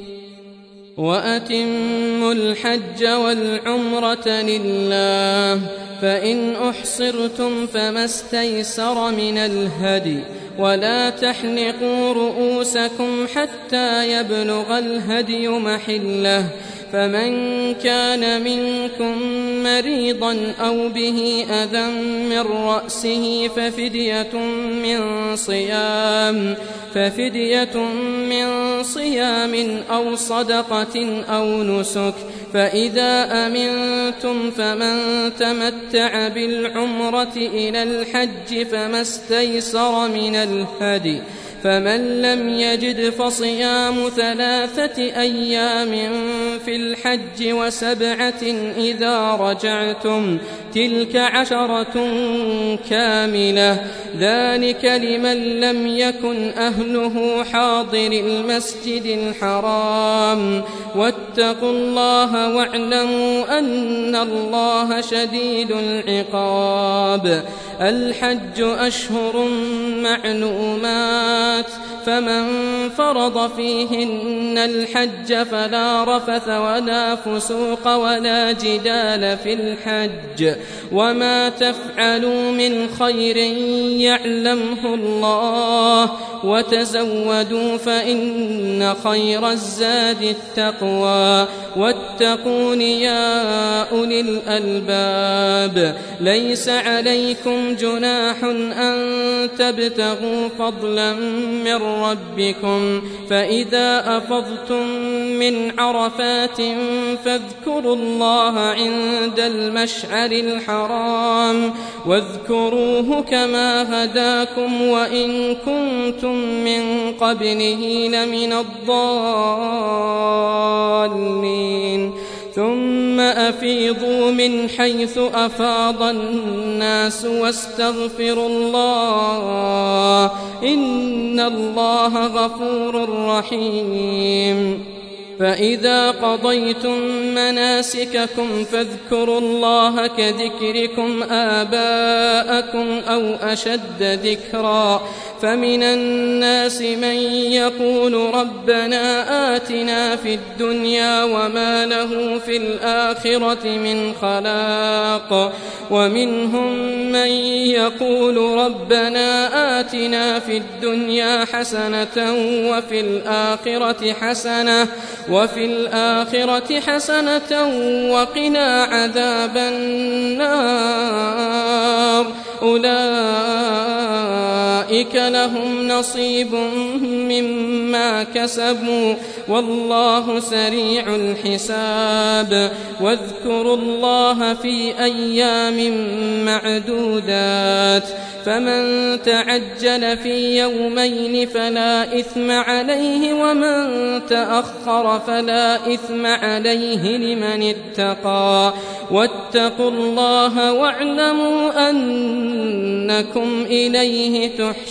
وأتموا الحج والعمرة لله فإن أحصرتم فما استيسر من الهدي ولا تحلقوا رؤوسكم حتى يبلغ الهدي محله فمن كان منكم مريضا أو به أذى من رأسه ففدية من صيام ففدية من صيام أو صدقة أو نسك فإذا أمنتم فمن تمتع بالعمرة إلى الحج فما استيسر من الهدي فمن لم يجد فصيام ثلاثة أيام في الحج وسبعة إذا رجعتم تلك عشرة كاملة ذلك لمن لم يكن أهله حاضر المسجد الحرام واتقوا الله واعلموا أن الله شديد العقاب الحج أشهر معلومات فمن فرض فيهن الحج فلا رفث ولا فسوق ولا جدال في الحج وما تفعلوا من خير يعلمه الله وتزودوا فإن خير الزاد التقوى واتقون يا أولي الألباب ليس عليكم جناح أن تبتغوا فضلا من ربكم فإذا أفضتم من عرفات فاذكروا الله عند المشعر الحرام واذكروه كما هداكم وإن كنتم من قبله لمن الضالين ثم أفيضوا من حيث أفاض الناس واستغفروا الله إن الله غفور رحيم فإذا قضيتم مناسككم فاذكروا الله كذكركم آباءكم أو أشد ذكرا فمن الناس من يقول ربنا آتنا في الدنيا وما له في الآخرة من خلاق ومنهم من يقول ربنا آتنا في الدنيا حسنة وفي الآخرة حسنة وفي الآخرة حسنة وقنا عذاب النار أولئك لهم نصيب مما كسبوا والله سريع الحساب واذكروا الله في أيام معدودات فمن تعجل في يومين فلا إثم عليه ومن تأخر فلا إثم عليه لمن اتقى واتقوا الله واعلموا أنكم إليه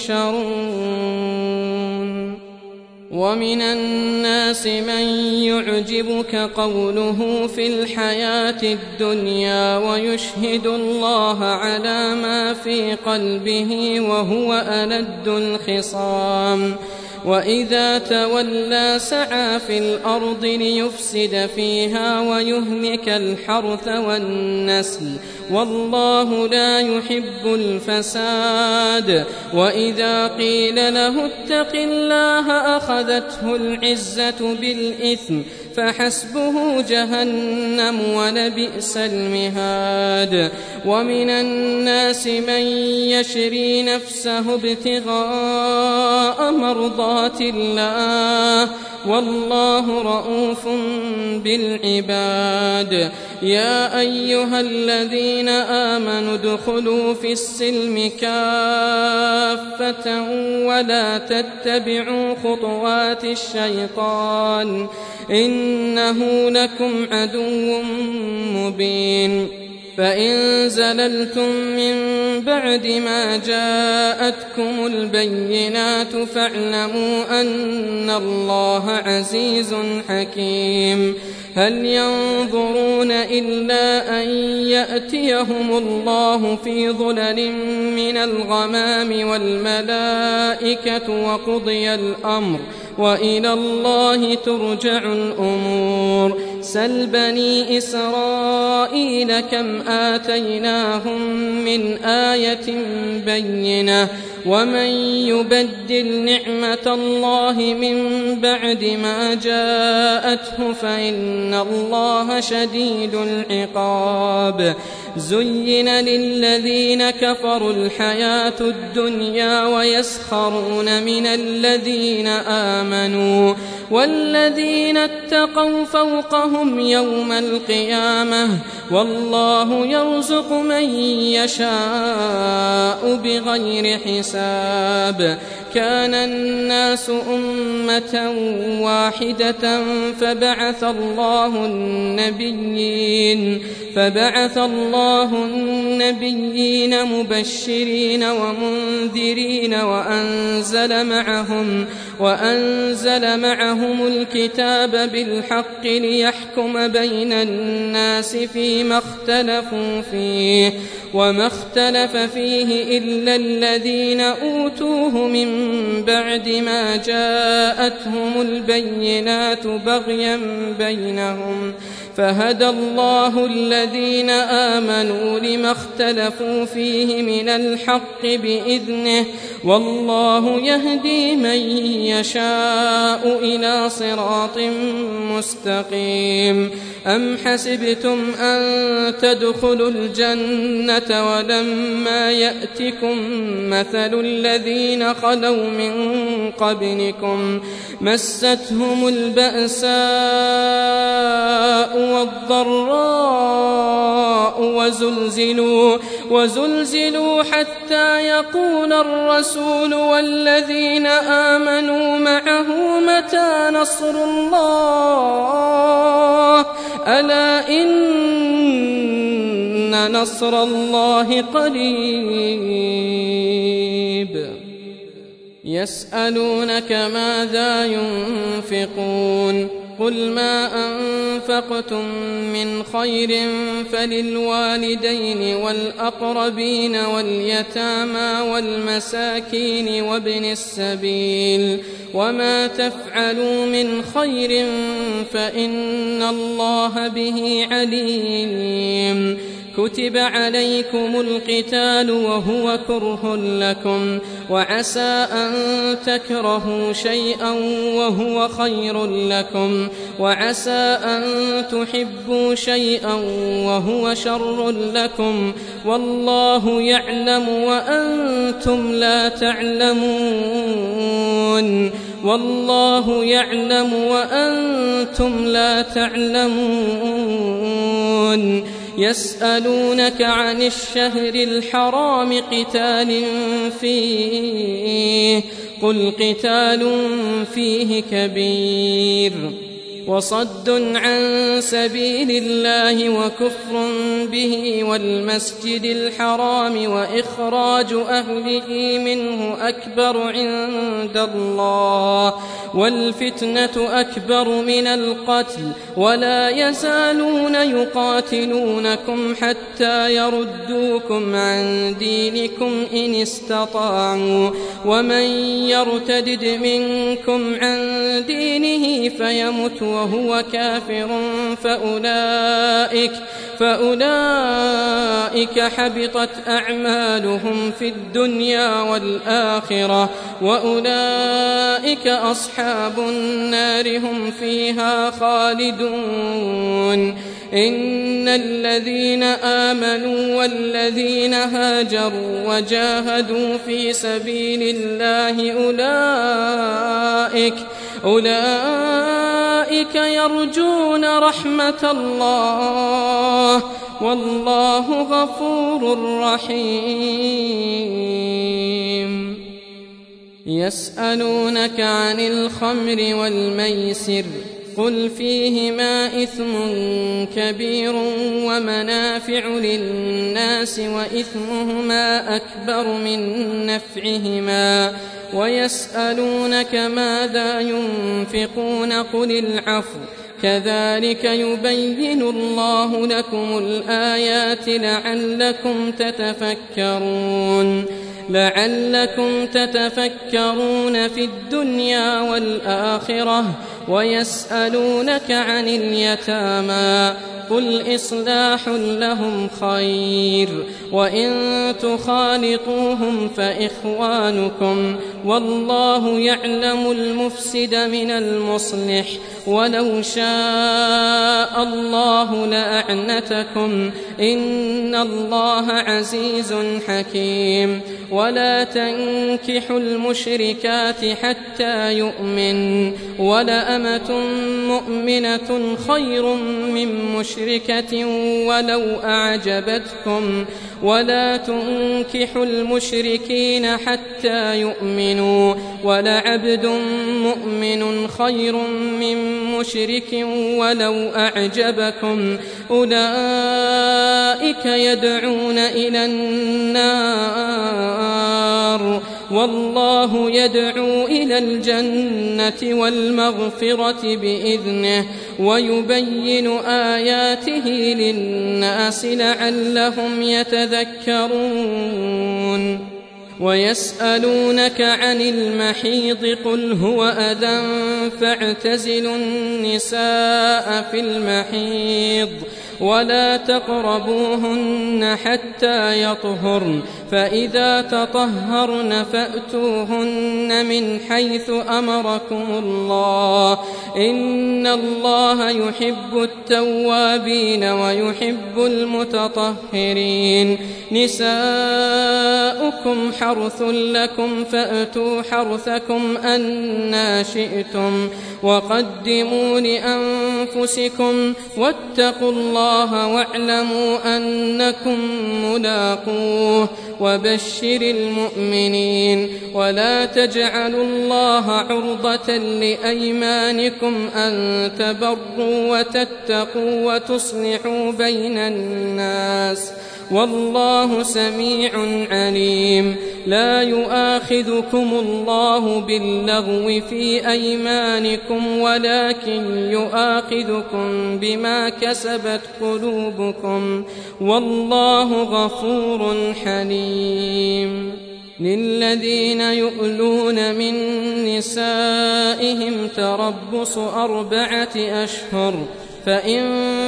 تحشرون ومن الناس من يعجبك قوله في الحياة الدنيا ويشهد الله على ما في قلبه وهو ألد الخصام وإذا تولى سعى في الأرض ليفسد فيها ويهلك الحرث والنسل والله لا يحب الفساد وإذا قيل له اتق الله أخذته العزة بالإثم فحسبه جهنم ولبئس المهاد ومن الناس من يشري نفسه ابتغاء مرضات الله والله رؤوف بالعباد يا أيها الذين آمنوا ادخلوا في السلم كافة ولا تتبعوا خطوات الشيطان إنه لكم عدو مبين فإن زللتم من بعد ما جاءتكم البينات فاعلموا أن الله عزيز حكيم هل ينظرون إلا أن يأتيهم الله في ظلل من الغمام والملائكة وقضي الأمر وإلى الله ترجع الأمور سل بني إسرائيل كم آتيناهم من آية بينة ومن يبدل نعمة الله من بعد ما جاءته فإن الله شديد العقاب زين للذين كفروا الحياة الدنيا ويسخرون من الذين آمنوا والذين اتقوا فوقهم يوم القيامة والله يرزق من يشاء بغير حساب كان الناس أمة واحدة فبعث الله النبيين فبعث الله النبيين مبشرين ومنذرين وأنزل معهم وأنزل معهم الكتاب بالحق ليحكم بين الناس فيما اختلفوا فيه وما اختلف فيه إلا الذين أوتوه من بعد ما جاءتهم البينات بغيا بينهم فهدى الله الذين آمنوا لما اختلفوا فيه من الحق بإذنه والله يهدي من يشاء إلى صراط مستقيم أم حسبتم أن تدخلوا الجنة ولما يأتكم مثل الذين خلوا من قبلكم مستهم البأساء والضراء وزلزلوا, وزلزلوا حتى يقول الرسول والذين آمنوا معه متى نصر الله ألا إن نصر الله قريب يسألونك ماذا ينفقون قل ما أنفقتم من خير فللوالدين والأقربين واليتامى والمساكين وابن السبيل وما تفعلوا من خير فإن الله به عليم. كتب عليكم القتال وهو كره لكم وعسى أن تكرهوا شيئا وهو خير لكم وعسى أن تحبوا شيئا وهو شر لكم والله يعلم وأنتم لا تعلمون والله يعلم وأنتم لا تعلمون. يسألونك عن الشهر الحرام قتال فيه قل قتال فيه كبير وصد عن سبيل الله وكفر به والمسجد الحرام وإخراج أهله منه أكبر عند الله والفتنة أكبر من القتل ولا يزالون يقاتلونكم حتى يردوكم عن دينكم إن استطاعوا ومن يرتدد منكم عن دينه فيمت وهو كافر فأولئك, فأولئك حبطت أعمالهم في الدنيا والآخرة وأولئك أصحاب النار هم فيها خالدون. إن الذين آمنوا والذين هاجروا وجاهدوا في سبيل الله أولئك, أولئك يرجون رحمة الله والله غفور رحيم. يسألونك عن الخمر والميسر قل فيهما إثم كبير ومنافع للناس وإثمهما أكبر من نفعهما ويسألونك ماذا ينفقون قل العفو كذلك يبين الله لكم الآيات لعلكم تتفكرون لعلكم تتفكرون في الدنيا والآخرة. ويسألونك عن اليتامى قل إصلاح لهم خير وإن تخالطوهم فإخوانكم والله يعلم المفسد من المصلح ولو شاء الله لأعنتكم إن الله عزيز حكيم. ولا تنكحوا المشركات حتى يؤمن ولأمة مؤمنة خير من مشركة ولو أعجبتكم ولا تنكحوا المشركين حتى يؤمنوا ولعبد مؤمن خير من مشرك ولو أعجبكم أولئك يدعون إلى النار والله يدعو إلى الجنة والمغفرة بإذنه ويبين آياته للناس لعلهم يتذكرون. ويسألونك عن المحيض قل هو أذى فاعتزلوا النساء في المحيض ولا تقربوهن حتى يطهرن فإذا تطهرن فأتوهن من حيث أمركم الله إن الله يحب التوابين ويحب المتطهرين. نساؤكم حرث لكم فأتوا حرثكم أنى شئتم وقدموا لأنفسكم واتقوا الله واعلموا أنكم ملاقوه وبشر المؤمنين. ولا تجعلوا الله عرضة لأيمانكم أن تبروا وتتقوا وتصلحوا بين الناس والله سميع عليم. لا يؤاخذكم الله باللغو في أيمانكم ولكن يؤاخذكم بما كسبت قلوبكم والله غفور حليم. للذين يؤلون من نسائهم تربص أربعة أشهر فإن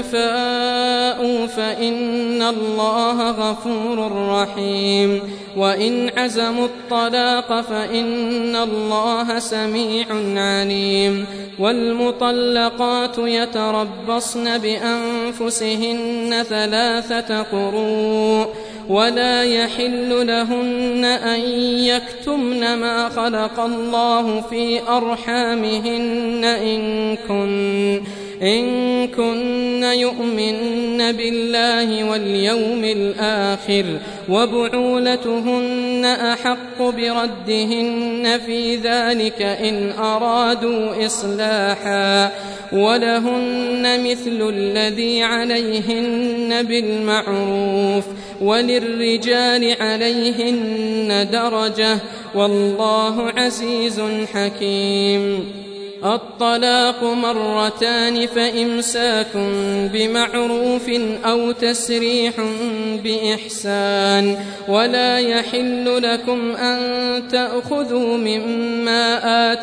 فاءوا فإن الله غفور رحيم. وإن عزموا الطلاق فإن الله سميع عليم. والمطلقات يتربصن بأنفسهن ثلاثة قروء ولا يحل لهن أن يكتمن ما خلق الله في أرحامهن إن كن إن كن يؤمن بالله واليوم الآخر وبعولتهن أحق بردهن في ذلك إن أرادوا إصلاحا ولهن مثل الذي عليهن بالمعروف وللرجال عليهن درجة والله عزيز حكيم. الطلاق مرتان فإمساك بمعروف أو تسريح بإحسان ولا يحل لكم أن تأخذوا مما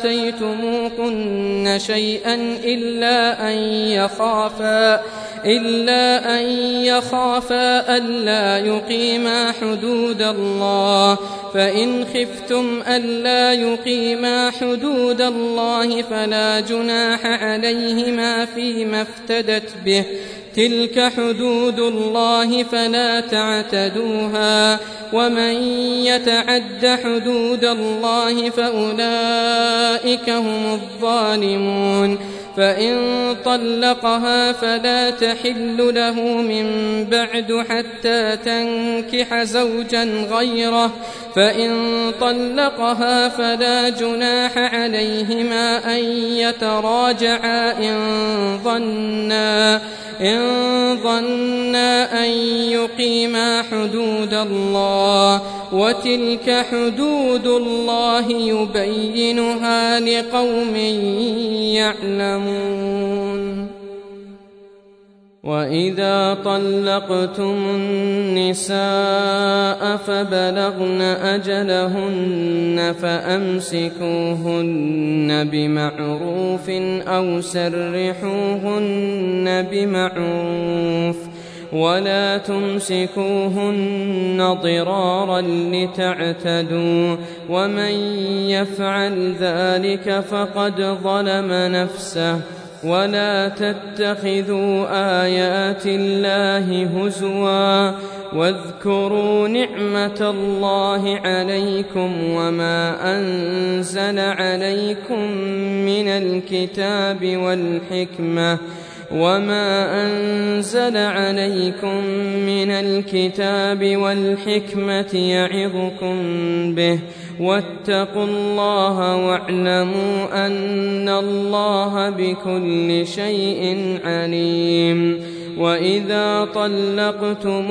آتيتموهن شيئا إلا أن يخافا إلا أن يخافا ألا يقيما حدود الله فإن خفتم ألا يقيما حدود الله فلا جناح عليهما فيما افتدت به تلك حدود الله فلا تعتدوها ومن يتعد حدود الله فأولئك هم الظالمون. فإن طلقها فلا تحل له من بعد حتى تنكح زوجا غيره فإن طلقها فلا جناح عليهما أن يتراجعا إن ظنا إن ظنا أن يقيما حدود الله وتلك حدود الله يبينها لقوم يعلمون. وإذا طلقتم النساء فبلغن أجلهن فأمسكوهن بمعروف أو سرحوهن بمعروف ولا تمسكوهن ضرارا لتعتدوا ومن يفعل ذلك فقد ظلم نفسه. ولا تتخذوا آيات الله هزوا واذكروا نعمة الله عليكم وما أنزل عليكم من الكتاب والحكمة وما أنزل عليكم من الكتاب والحكمة يعظكم به واتقوا الله واعلموا أن الله بكل شيء عليم. وإذا طلقتم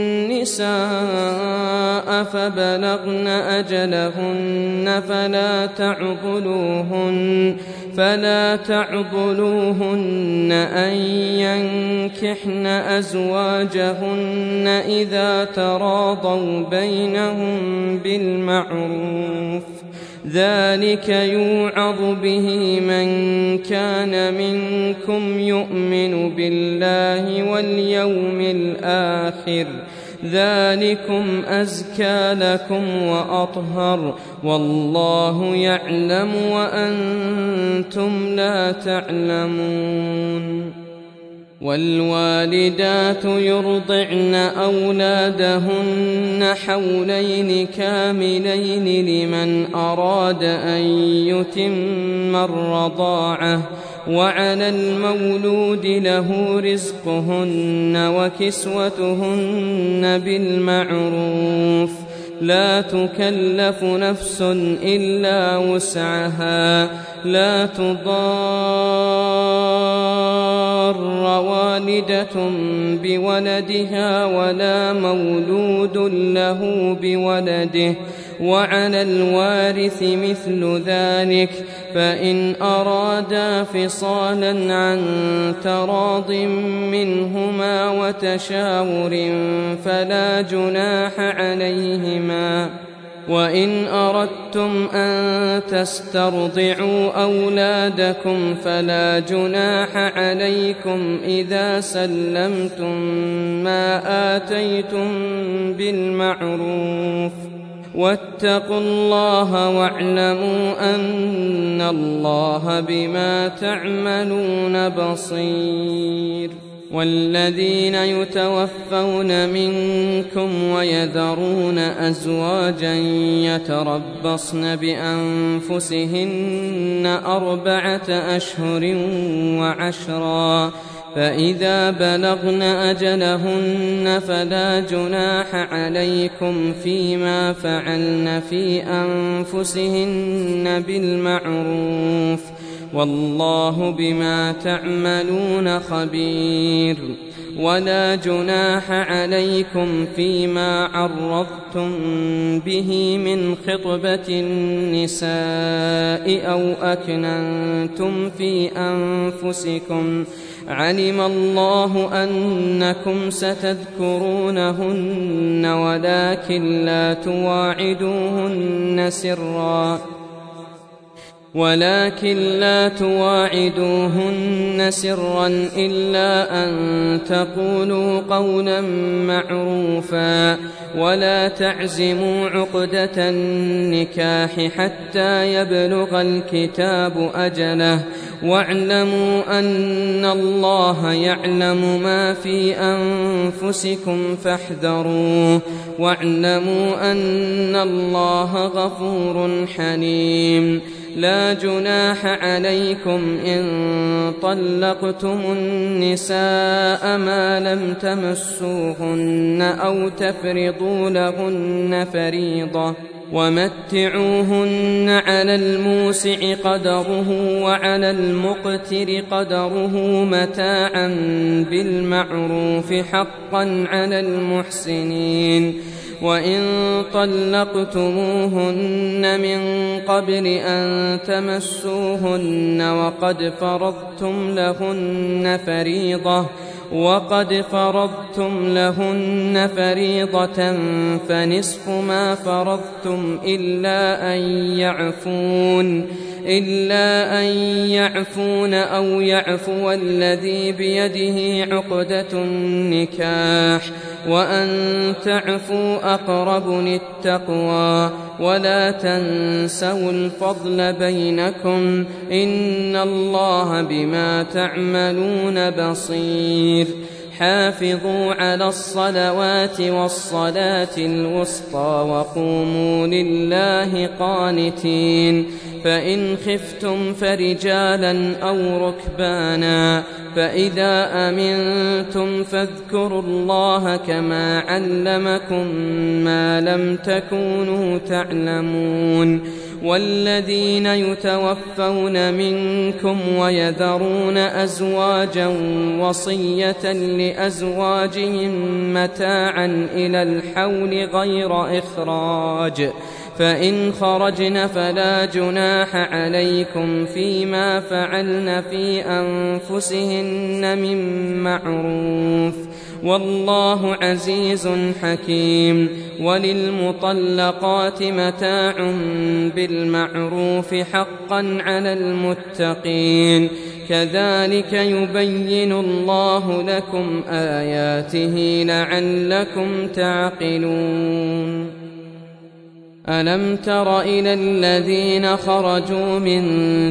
النساء فبلغن أجلهن فلا تعضلوهن فلا تعضلوهن أن ينكحن أزواجهن إذا تراضوا بينهم بالمعروف ذلك يوعظ به من كان منكم يؤمن بالله واليوم الآخر ذلكم أزكى لكم وأطهر والله يعلم وأنتم لا تعلمون. والوالدات يرضعن أولادهن حولين كاملين لمن أراد أن يتم الرضاعة وعلى المولود له رزقهن وكسوتهن بالمعروف لا تكلف نفس إلا وسعها لا تضار والدة بولدها ولا مولود له بولده وعلى الوارث مثل ذلك فإن أرادا فصالا عن تراض منهما وتشاور فلا جناح عليهما وإن أردتم أن تسترضعوا أولادكم فلا جناح عليكم إذا سلمتم ما آتيتم بالمعروف واتقوا الله واعلموا أن الله بما تعملون بصير. والذين يتوفون منكم ويذرون أزواجا يتربصن بأنفسهن أربعة أشهر وعشرا فإذا بلغن أجلهن فلا جناح عليكم فيما فعلن في أنفسهن بالمعروف والله بما تعملون خبير. ولا جناح عليكم فيما عرضتم به من خطبة النساء أو أكننتم في أنفسكم علم الله أنكم ستذكرونهن ولكن لا تواعدوهن سرا ولكن لا تواعدوهن سرا إلا أن تقولوا قولا معروفا ولا تعزموا عقدة النكاح حتى يبلغ الكتاب أجله واعلموا أن الله يعلم ما في أنفسكم فاحذروه واعلموا أن الله غفور حليم. لا جناح عليكم إن طلقتم النساء ما لم تمسوهن أو تفرضوا لهن فريضة ومتعوهن على الموسع قدره وعلى المقتر قدره متاعا بالمعروف حقا على المحسنين. وإن طلقتموهن من قبل أن تمسوهن وقد فرضتم لهن فريضة وقد فرضتم لهن فريضة فنصف ما فرضتم إلا أن يعفون إلا أن يعفون أو يعفو الذي بيده عقدة النكاح وأن تعفوا أقرب للتقوى ولا تنسوا الفضل بينكم إن الله بما تعملون بصير. حافظوا على الصلوات والصلاة الوسطى وقوموا لله قانتين فإن خفتم فرجالا أو ركبانا فإذا أمنتم فاذكروا الله كما علمكم ما لم تكونوا تعلمون. والذين يتوفون منكم ويذرون أزواجا وصية لأزواجهم متاعا إلى الحول غير إخراج فإن خرجن فلا جناح عليكم فيما فعلن في أنفسهن من معروف والله عزيز حكيم. وللمطلقات متاع بالمعروف حقا على المتقين كذلك يبين الله لكم آياته لعلكم تعقلون. ألم تر إلى الذين خرجوا من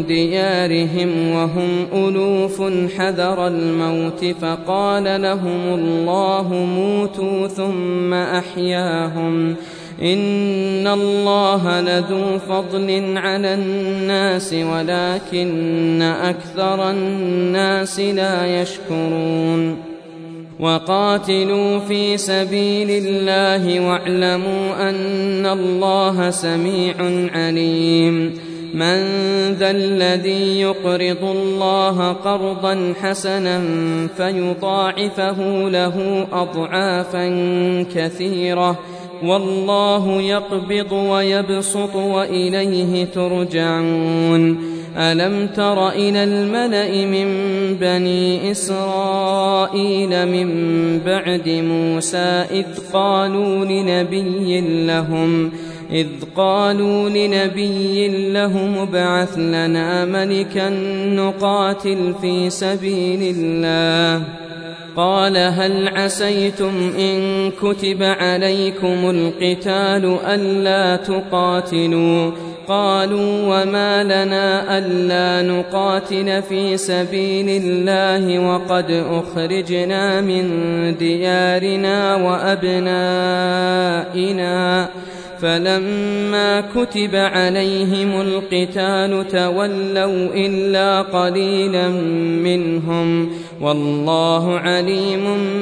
ديارهم وهم ألوف حذر الموت فقال لهم الله موتوا ثم أحياهم إن الله لذو فضل على الناس ولكن أكثر الناس لا يشكرون. وقاتلوا في سبيل الله واعلموا أن الله سميع عليم من ذا الذي يقرض الله قرضا حسنا فيضاعفه له أضعافا كثيرة والله يقبض ويبسط وإليه ترجعون ألم تر إلى الملأ من بني إسرائيل من بعد موسى إذ قالوا لنبي لهم إذ قالوا لنبي لهم ابعث لنا ملكا نقاتل في سبيل الله قال هل عسيتم إن كتب عليكم القتال ألا تقاتلوا قالوا وما لنا ألا نقاتل في سبيل الله وقد أخرجنا من ديارنا وأبنائنا فلما كتب عليهم القتال تولوا إلا قليلا منهم والله عليم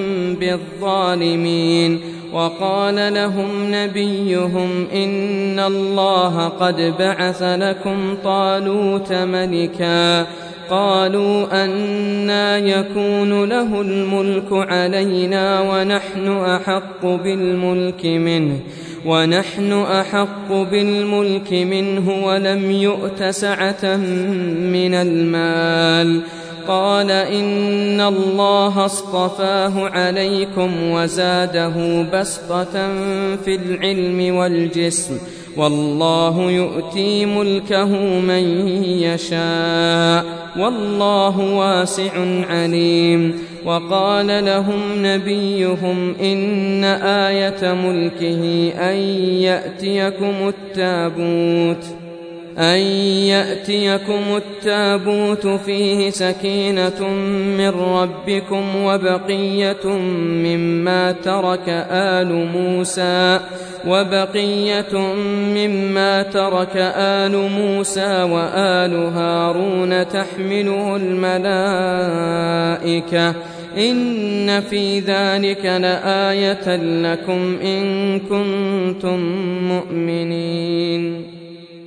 بالظالمين وقال لهم نبيهم إن الله قد بعث لكم طالوت ملكا قالوا أنى يكون له الملك علينا ونحن أحق بالملك منه ونحن أحق بالملك منه ولم يؤت سعة من المال قال إن الله اصطفاه عليكم وزاده بسطة في العلم والجسم والله يؤتي ملكه من يشاء والله واسع عليم وقال لهم نبيهم إن آية ملكه أن يأتيكم التابوت أن يأتيكم التابوت فيه سكينة من ربكم وبقية مما ترك آل موسى وبقية مما ترك آل موسى وآل هارون تحمله الملائكة إن في ذلك لآية لكم إن كنتم مؤمنين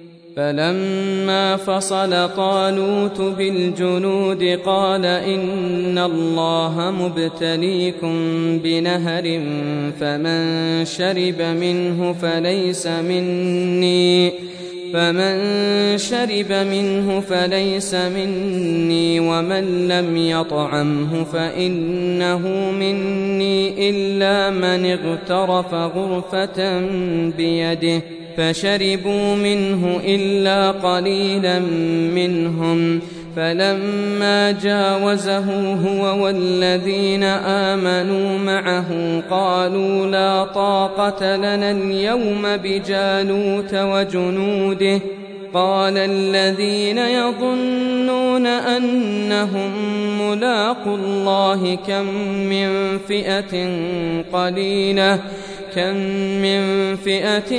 فلما فصل طالوت بالجنود قال إن الله مبتليكم بنهر فمن شرب منه فليس مني فمن شرب منه فليس مني ومن لم يطعمه فإنه مني إلا من اغترف غرفة بيده فشربوا منه إلا قليلا منهم فلما جاوزه هو والذين آمنوا معه قالوا لا طاقة لنا اليوم بجالوت وجنوده قال الذين يظنون أنهم ملاقو الله كم من فئة قليلة كم من فئة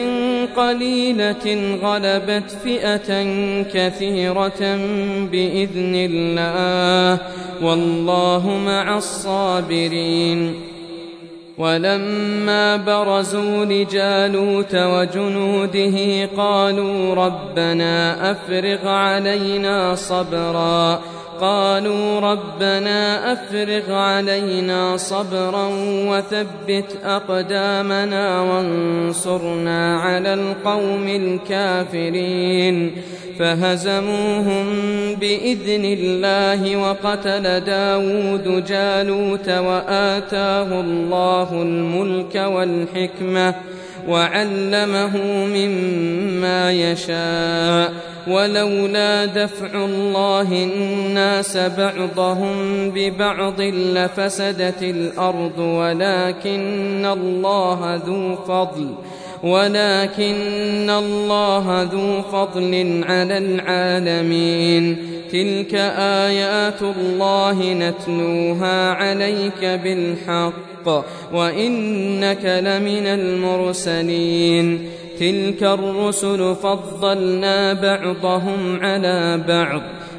قليلة غلبت فئة كثيرة بإذن الله والله مع الصابرين ولما برزوا لجالوت وجنوده قالوا ربنا أفرغ علينا صبرا قالوا ربنا أفرغ علينا صبرا وثبت أقدامنا وانصرنا على القوم الكافرين فهزموهم بإذن الله وقتل داود جالوت وآتاه الله الملك والحكمة وعلمه مما يشاء ولولا دفع الله الناس بعضهم ببعض لفسدت الأرض ولكن الله ذو فضل ولكن الله ذو فضل على العالمين تلك آيات الله نتلوها عليك بالحق وإنك لمن المرسلين تلك الرسل فضلنا بعضهم على بعض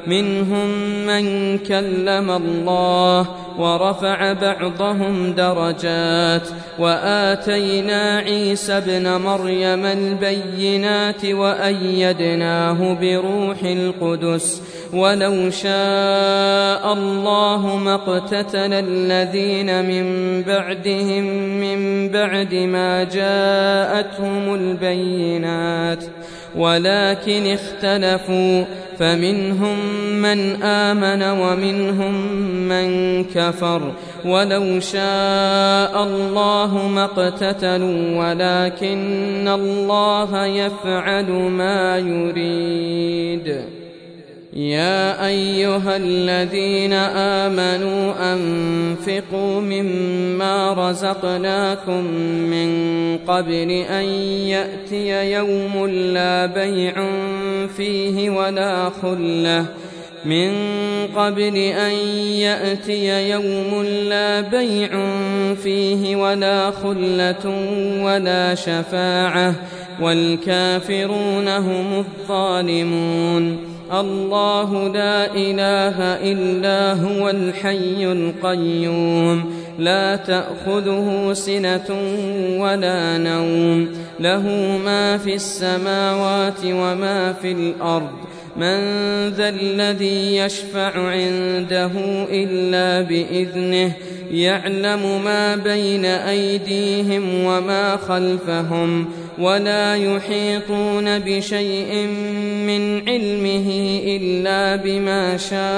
منهم من كلم الله ورفع بعضهم درجات وآتينا عيسى ابن مريم البينات وأيدناه بروح القدس ولو شاء الله ما اقتتل الذين من بعدهم من بعد ما جاءتهم البينات ولكن اختلفوا فمنهم من آمن ومنهم من كفر ولو شاء الله ما اقتتلوا ولكن الله يفعل ما يريد. يا أيها الذين آمنوا أنفقوا مما رزقناكم من قبل أن يأتي يوم لا بيع فيه ولا خلة من قبل أن يأتي يوم لا بيع فيه ولا خلة ولا شفاعة والكافرون هم الظالمون. الله لا إله إلا هو الحي القيوم لا تأخذه سنة ولا نوم له ما في السماوات وما في الأرض من ذا الذي يشفع عنده إلا بإذنه يعلم ما بين أيديهم وما خلفهم ولا يحيطون بشيء من علمه إلا بما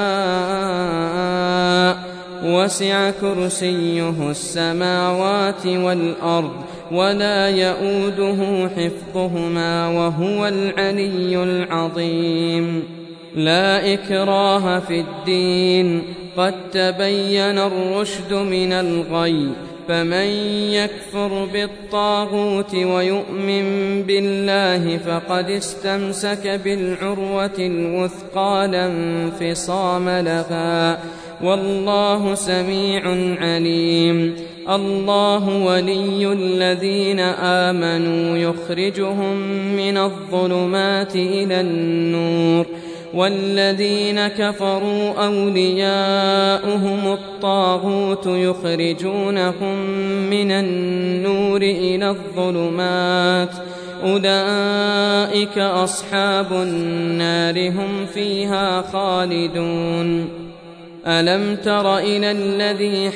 شاء وسع كرسيه السماوات والأرض ولا يؤوده حفظهما وهو العلي العظيم. لا إكراه في الدين قد تبين الرشد من الغي فمن يكفر بالطاغوت ويؤمن بالله فقد استمسك بالعروة الوثقى لا انفصام لها والله سميع عليم. الله ولي الذين آمنوا يخرجهم من الظلمات إلى النور والذين كفروا أولياؤهم الطاغوت يخرجونهم من النور إلى الظلمات أولئك أصحاب النار هم فيها خالدون. ألم تر إلى الذي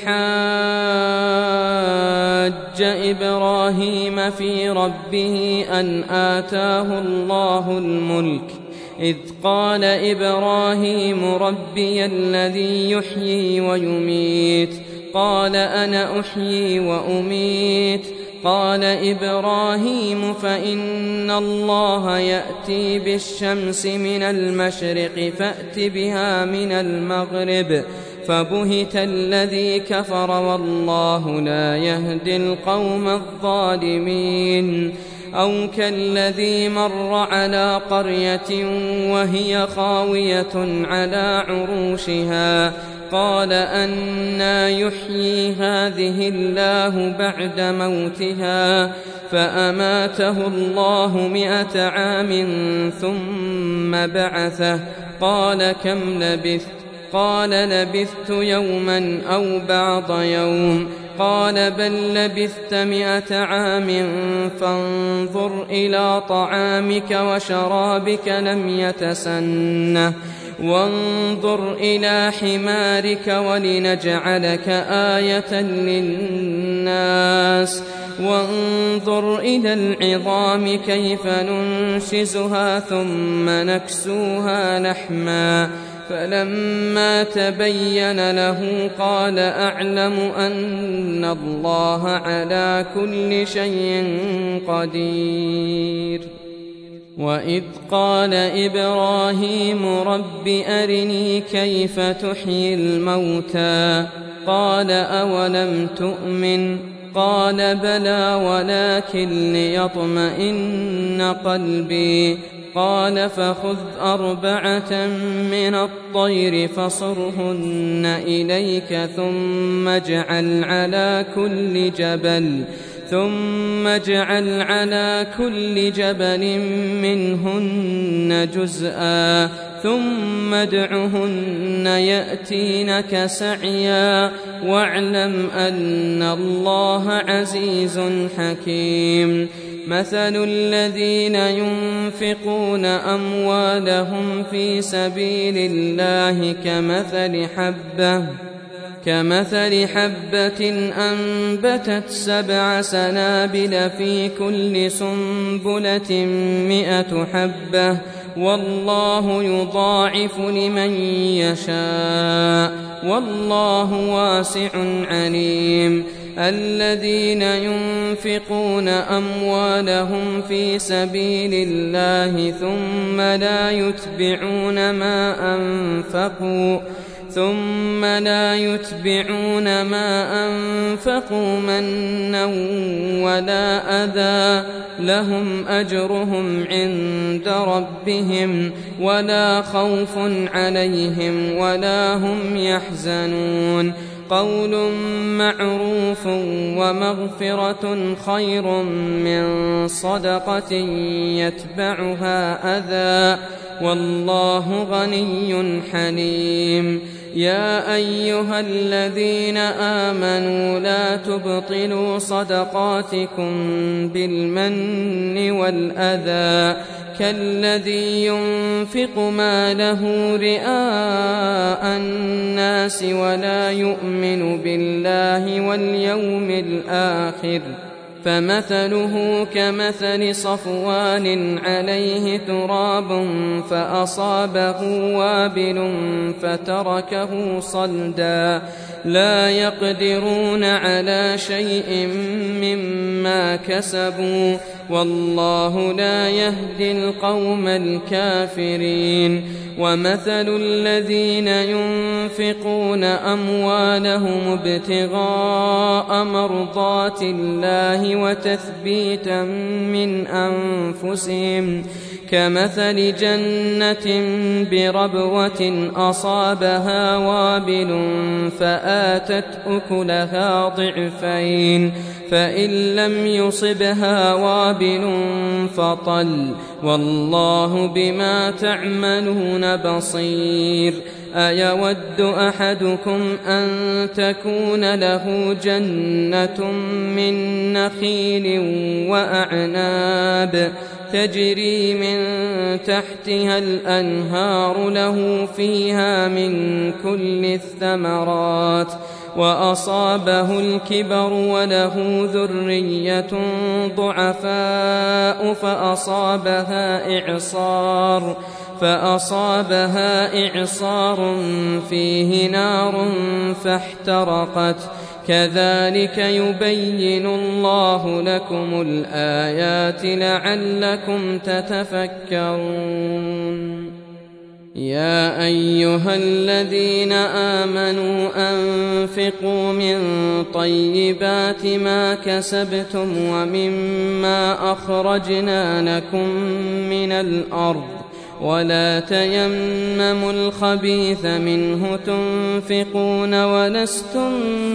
حاج إبراهيم في ربه أن آتاه الله الملك إذ قال إبراهيم ربي الذي يحيي ويميت قال أنا أحيي وأميت قال إبراهيم فإن الله يأتي بالشمس من المشرق فأت بها من المغرب فبهت الذي كفر والله لا يهدي القوم الظالمين. أو كالذي مر على قرية وهي خاوية على عروشها قال أنى يحيي هذه الله بعد موتها فأماته الله مئة عام ثم بعثه قال كم لبثت قال لبثت يوما أو بعض يوم قال بل لبثت مئة عام فانظر إلى طعامك وشرابك لم يتسنه وانظر إلى حمارك ولنجعلك آية للناس وانظر إلى العظام كيف ننشزها ثم نكسوها لحما فلما تبين له قال أعلم أن الله على كل شيء قدير. وإذ قال إبراهيم رب أرني كيف تحيي الموتى قال أولم تؤمن قال بلى ولكن ليطمئن قلبي قال فخذ أربعة من الطير فصرهن إليك ثم اجعل على كل جبل ثم اجعل على كل جبل منهن جزءا ثم ادعهن يأتينك سعيا واعلم أن الله عزيز حكيم مثل الذين ينفقون أموالهم في سبيل الله كمثل حبة كمثل حبة أنبتت سبع سنابل في كل سنبلة مئة حبة والله يضاعف لمن يشاء والله واسع عليم الذين ينفقون أموالهم في سبيل الله ثم لا يتبعون ما أنفقوا ثم لا يتبعون ما أنفقوا منا ولا أذى لهم أجرهم عند ربهم ولا خوف عليهم ولا هم يحزنون قول معروف ومغفرة خير من صدقة يتبعها أذى والله غني حليم يا أيها الذين آمنوا لا تبطلوا صدقاتكم بالمن والأذى كالذي ينفق ماله رئاء الناس ولا يؤمن بالله واليوم الآخر فمثله كمثل صفوان عليه تراب فأصابه وابل فتركه صلدا لا يقدرون على شيء مما كسبوا والله لا يهدي القوم الكافرين ومثل الذين ينفقون أموالهم ابتغاء مرضات الله وتثبيتا من أنفسهم كمثل جنة بربوة أصابها وابل فآتت أكلها ضعفين فإن لم يصبها وابل فطل والله بما تعملون بصير أيود أحدكم أن تكون له جنة من نخيل وأعناب تجري من تحتها الأنهار له فيها من كل الثمرات وأصابه الكبر وله ذرية ضعفاء فأصابها إعصار فأصابها إعصار فيه نار فاحترقت كذلك يبين الله لكم الآيات لعلكم تتفكرون يا أيها الذين آمنوا أنفقوا من طيبات ما كسبتم ومما أخرجنا لكم من الأرض ولا تيمموا الخبيث منه تنفقون ولستم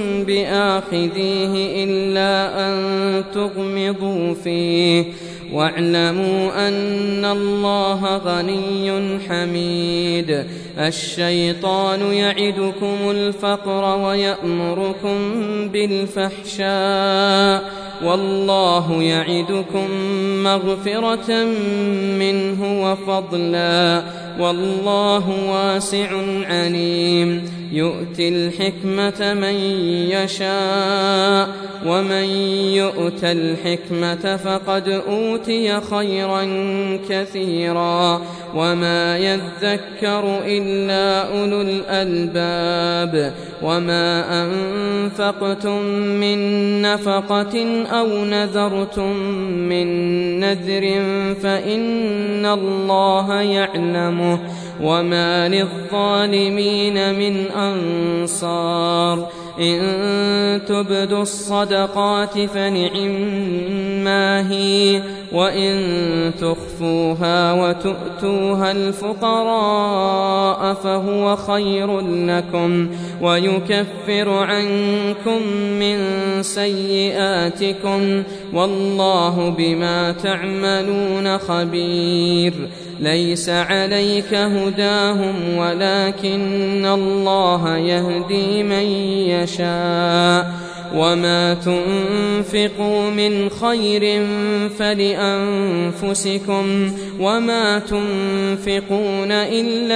بآخذيه إلا أن تغمضوا فيه واعلموا أن الله غني حميد الشيطان يعدكم الفقر ويأمركم بالفحشاء والله يعدكم مغفرة منه وفضلا والله واسع عليم يؤتي الحكمة من يشاء ومن يؤت الحكمة فقد أوتي خيرا كثيرا وما يذكر إلا أولو الألباب وما أنفقتم من نفقة أو نذرتم من نذر فإن الله يعلمه وما للظالمين من أنصار إن تبدوا الصدقات فنعما هي وإن تخفوها وتؤتوها الفقراء فهو خير لكم ويكفر عنكم من سيئاتكم والله بما تعملون خبير ليس عليك هداهم ولكن الله يهدي من يشاء وما تنفقوا من خير فلأنفسكم وما تنفقون إلا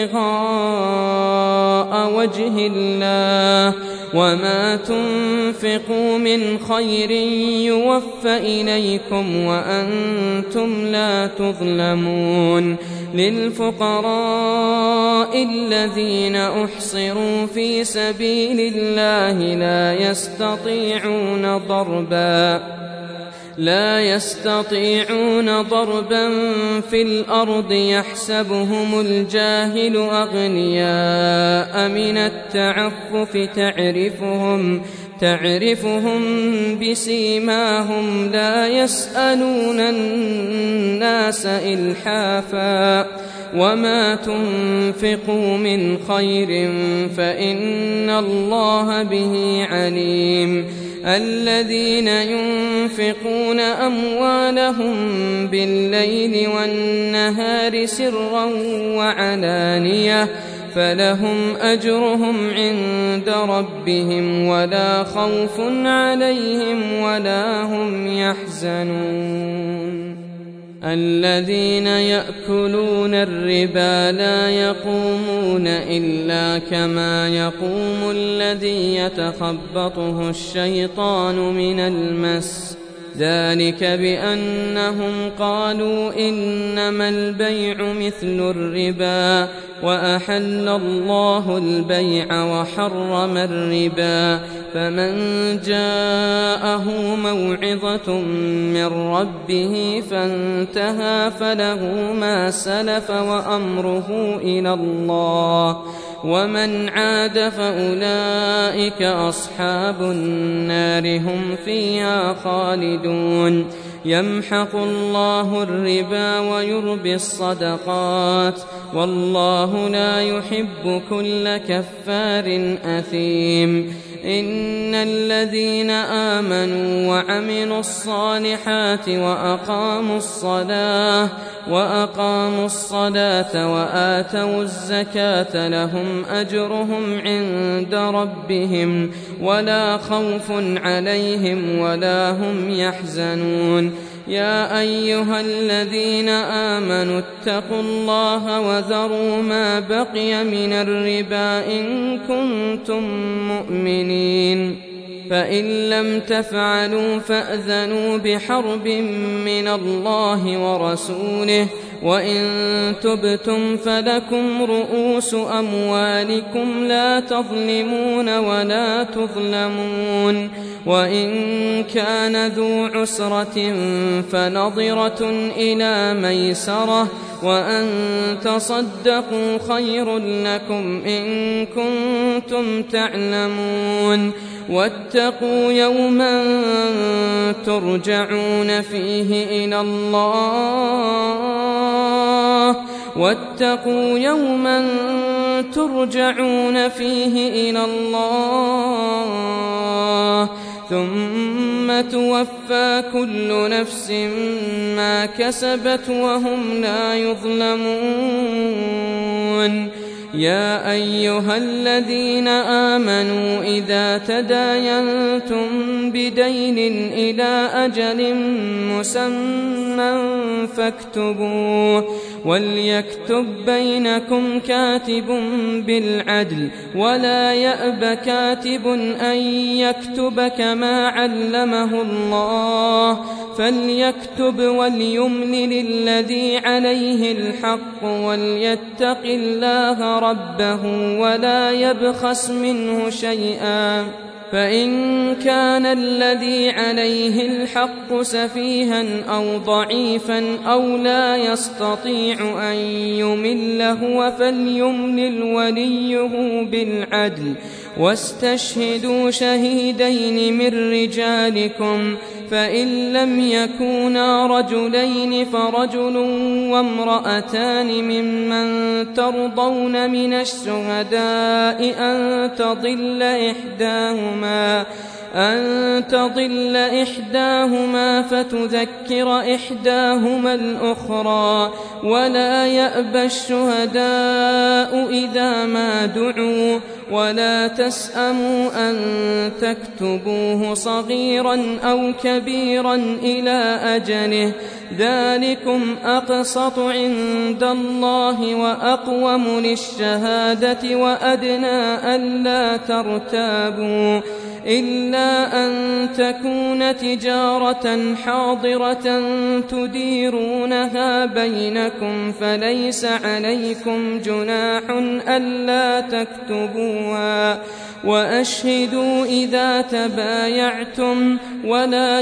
ابتغاء وجه الله وما تنفقوا من خير يوفى إليكم وأنتم لا تظلمون للفقراء الذين أحصروا في سبيل الله لا يستطيعون ضربا لا يستطيعون ضربا في الأرض يحسبهم الجاهل أغنياء من التعفف تعرفهم تعرفهم بسيماهم لا يسألون الناس إلحافا وما تنفقوا من خير فإن الله به عليم الذين ينفقون أموالهم بالليل والنهار سرا وعلانية فلهم أجرهم عند ربهم ولا خوف عليهم ولا هم يحزنون الذين يأكلون الربا لا يقومون إلا كما يقوم الذي يتخبطه الشيطان من المس ذلك بأنهم قالوا إنما البيع مثل الربا وأحل الله البيع وحرم الربا فمن جاءه موعظة من ربه فانتهى فله ما سلف وأمره إلى الله ومن عاد فأولئك أصحاب النار هم فيها خالدون يمحق الله الربا ويربي الصدقات والله لا يحب كل كفار أثيم إن الذين آمنوا وعملوا الصالحات وأقاموا الصلاة وأقاموا الصلاة وآتوا الزكاة لهم أجرهم عند ربهم ولا خوف عليهم ولا هم يحزنون يا أيها الذين آمنوا اتقوا الله وذروا ما بقي من الربا إن كنتم مؤمنين فإن لم تفعلوا فأذنوا بحرب من الله ورسوله وإن تبتم فلكم رؤوس أموالكم لا تظلمون ولا تظلمون وإن كان ذو عسرة فنظرة إلى ميسرة وأن تصدقوا خير لكم إن كنتم تعلمون واتقوا يوما ترجعون فيه إلى الله واتقوا يوما ترجعون فيه إلى الله ثم توفى كل نفس ما كسبت وهم لا يظلمون يا أيها الذين آمنوا إذا تداينتم بدين إلى أجل مسمى فاكتبوه وليكتب بينكم كاتب بالعدل ولا يأب كاتب أن يكتب كما علمه الله فليكتب وليملل الذي عليه الحق وليتق الله ربه ولا يبخس منه شيئا فإن كان الذي عليه الحق سفيها أو ضعيفا أو لا يستطيع أن يمل هو فليملل وليه بالعدل واستشهدوا شهيدين من رجالكم فإن لم يكونا رجلين فرجل وامرأتان ممن ترضون من الشهداء أن تضل إحداهما أن تضل إحداهما فتذكر إحداهما الأخرى ولا يأبى الشهداء إذا ما دعوا ولا تسأموا أن تكتبوه صغيرا أو كبيرا إلى أجله ذلكم أقسط عند الله وأقوم للشهادة وأدنى ألا ترتابوا إلا أن تكون تجارة حاضرة تديرونها بينكم فليس عليكم جناح ألا تكتبوها وأشهدوا إذا تبايعتم ولا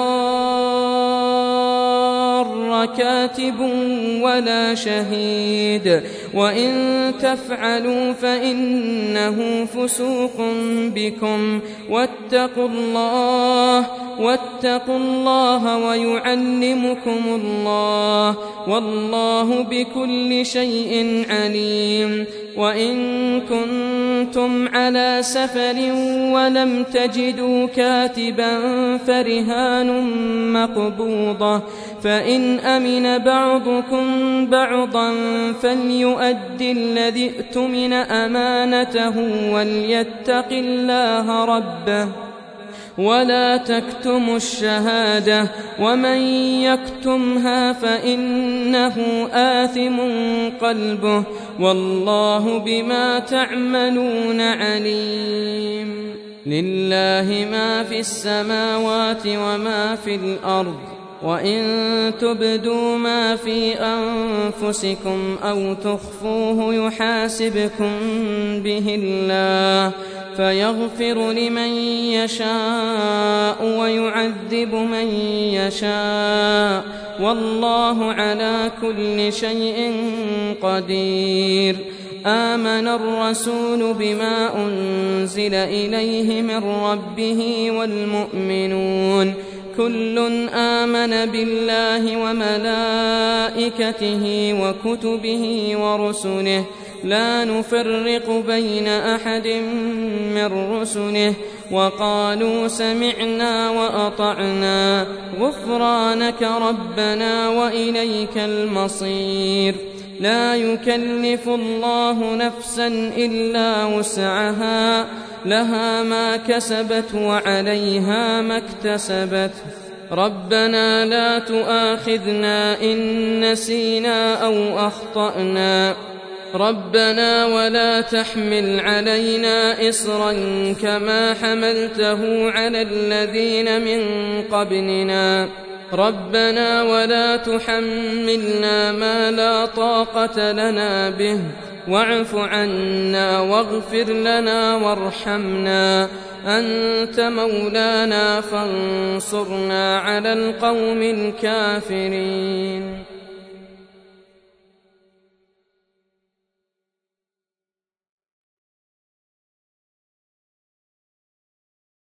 يضار كاتب ولا شهيد وإن تفعلوا فإنه فسوق بكم واتقوا الله واتقوا الله ويعلمكم الله والله بكل شيء عليم وإن كنتم على سفر ولم تجدوا كاتبا فرهان مقبوضة فإن أمن بعضكم بعضا فليؤد الذي ائتمن أمانته وليتق الله ربه ولا تكتموا الشهادة ومن يكتمها فإنه آثم قلبه والله بما تعملون عليم لله ما في السماوات وما في الأرض وإن تبدوا ما في أنفسكم أو تخفوه يحاسبكم به الله فيغفر لمن يشاء ويعذب من يشاء والله على كل شيء قدير آمن الرسول بما أنزل إليه من ربه والمؤمنون كل آمن بالله وملائكته وكتبه ورسله لا نفرق بين أحد من رسله وقالوا سمعنا وأطعنا غفرانك ربنا وإليك المصير لا يكلف الله نفسا إلا وسعها لها ما كسبت وعليها ما اكتسبت ربنا لا تؤاخذنا إن نسينا أو أخطأنا ربنا ولا تحمل علينا إصرا كما حملته على الذين من قبلنا ربنا ولا تحملنا ما لا طاقة لنا به واعف عنا واغفر لنا وارحمنا أنت مولانا فانصرنا على القوم الكافرين.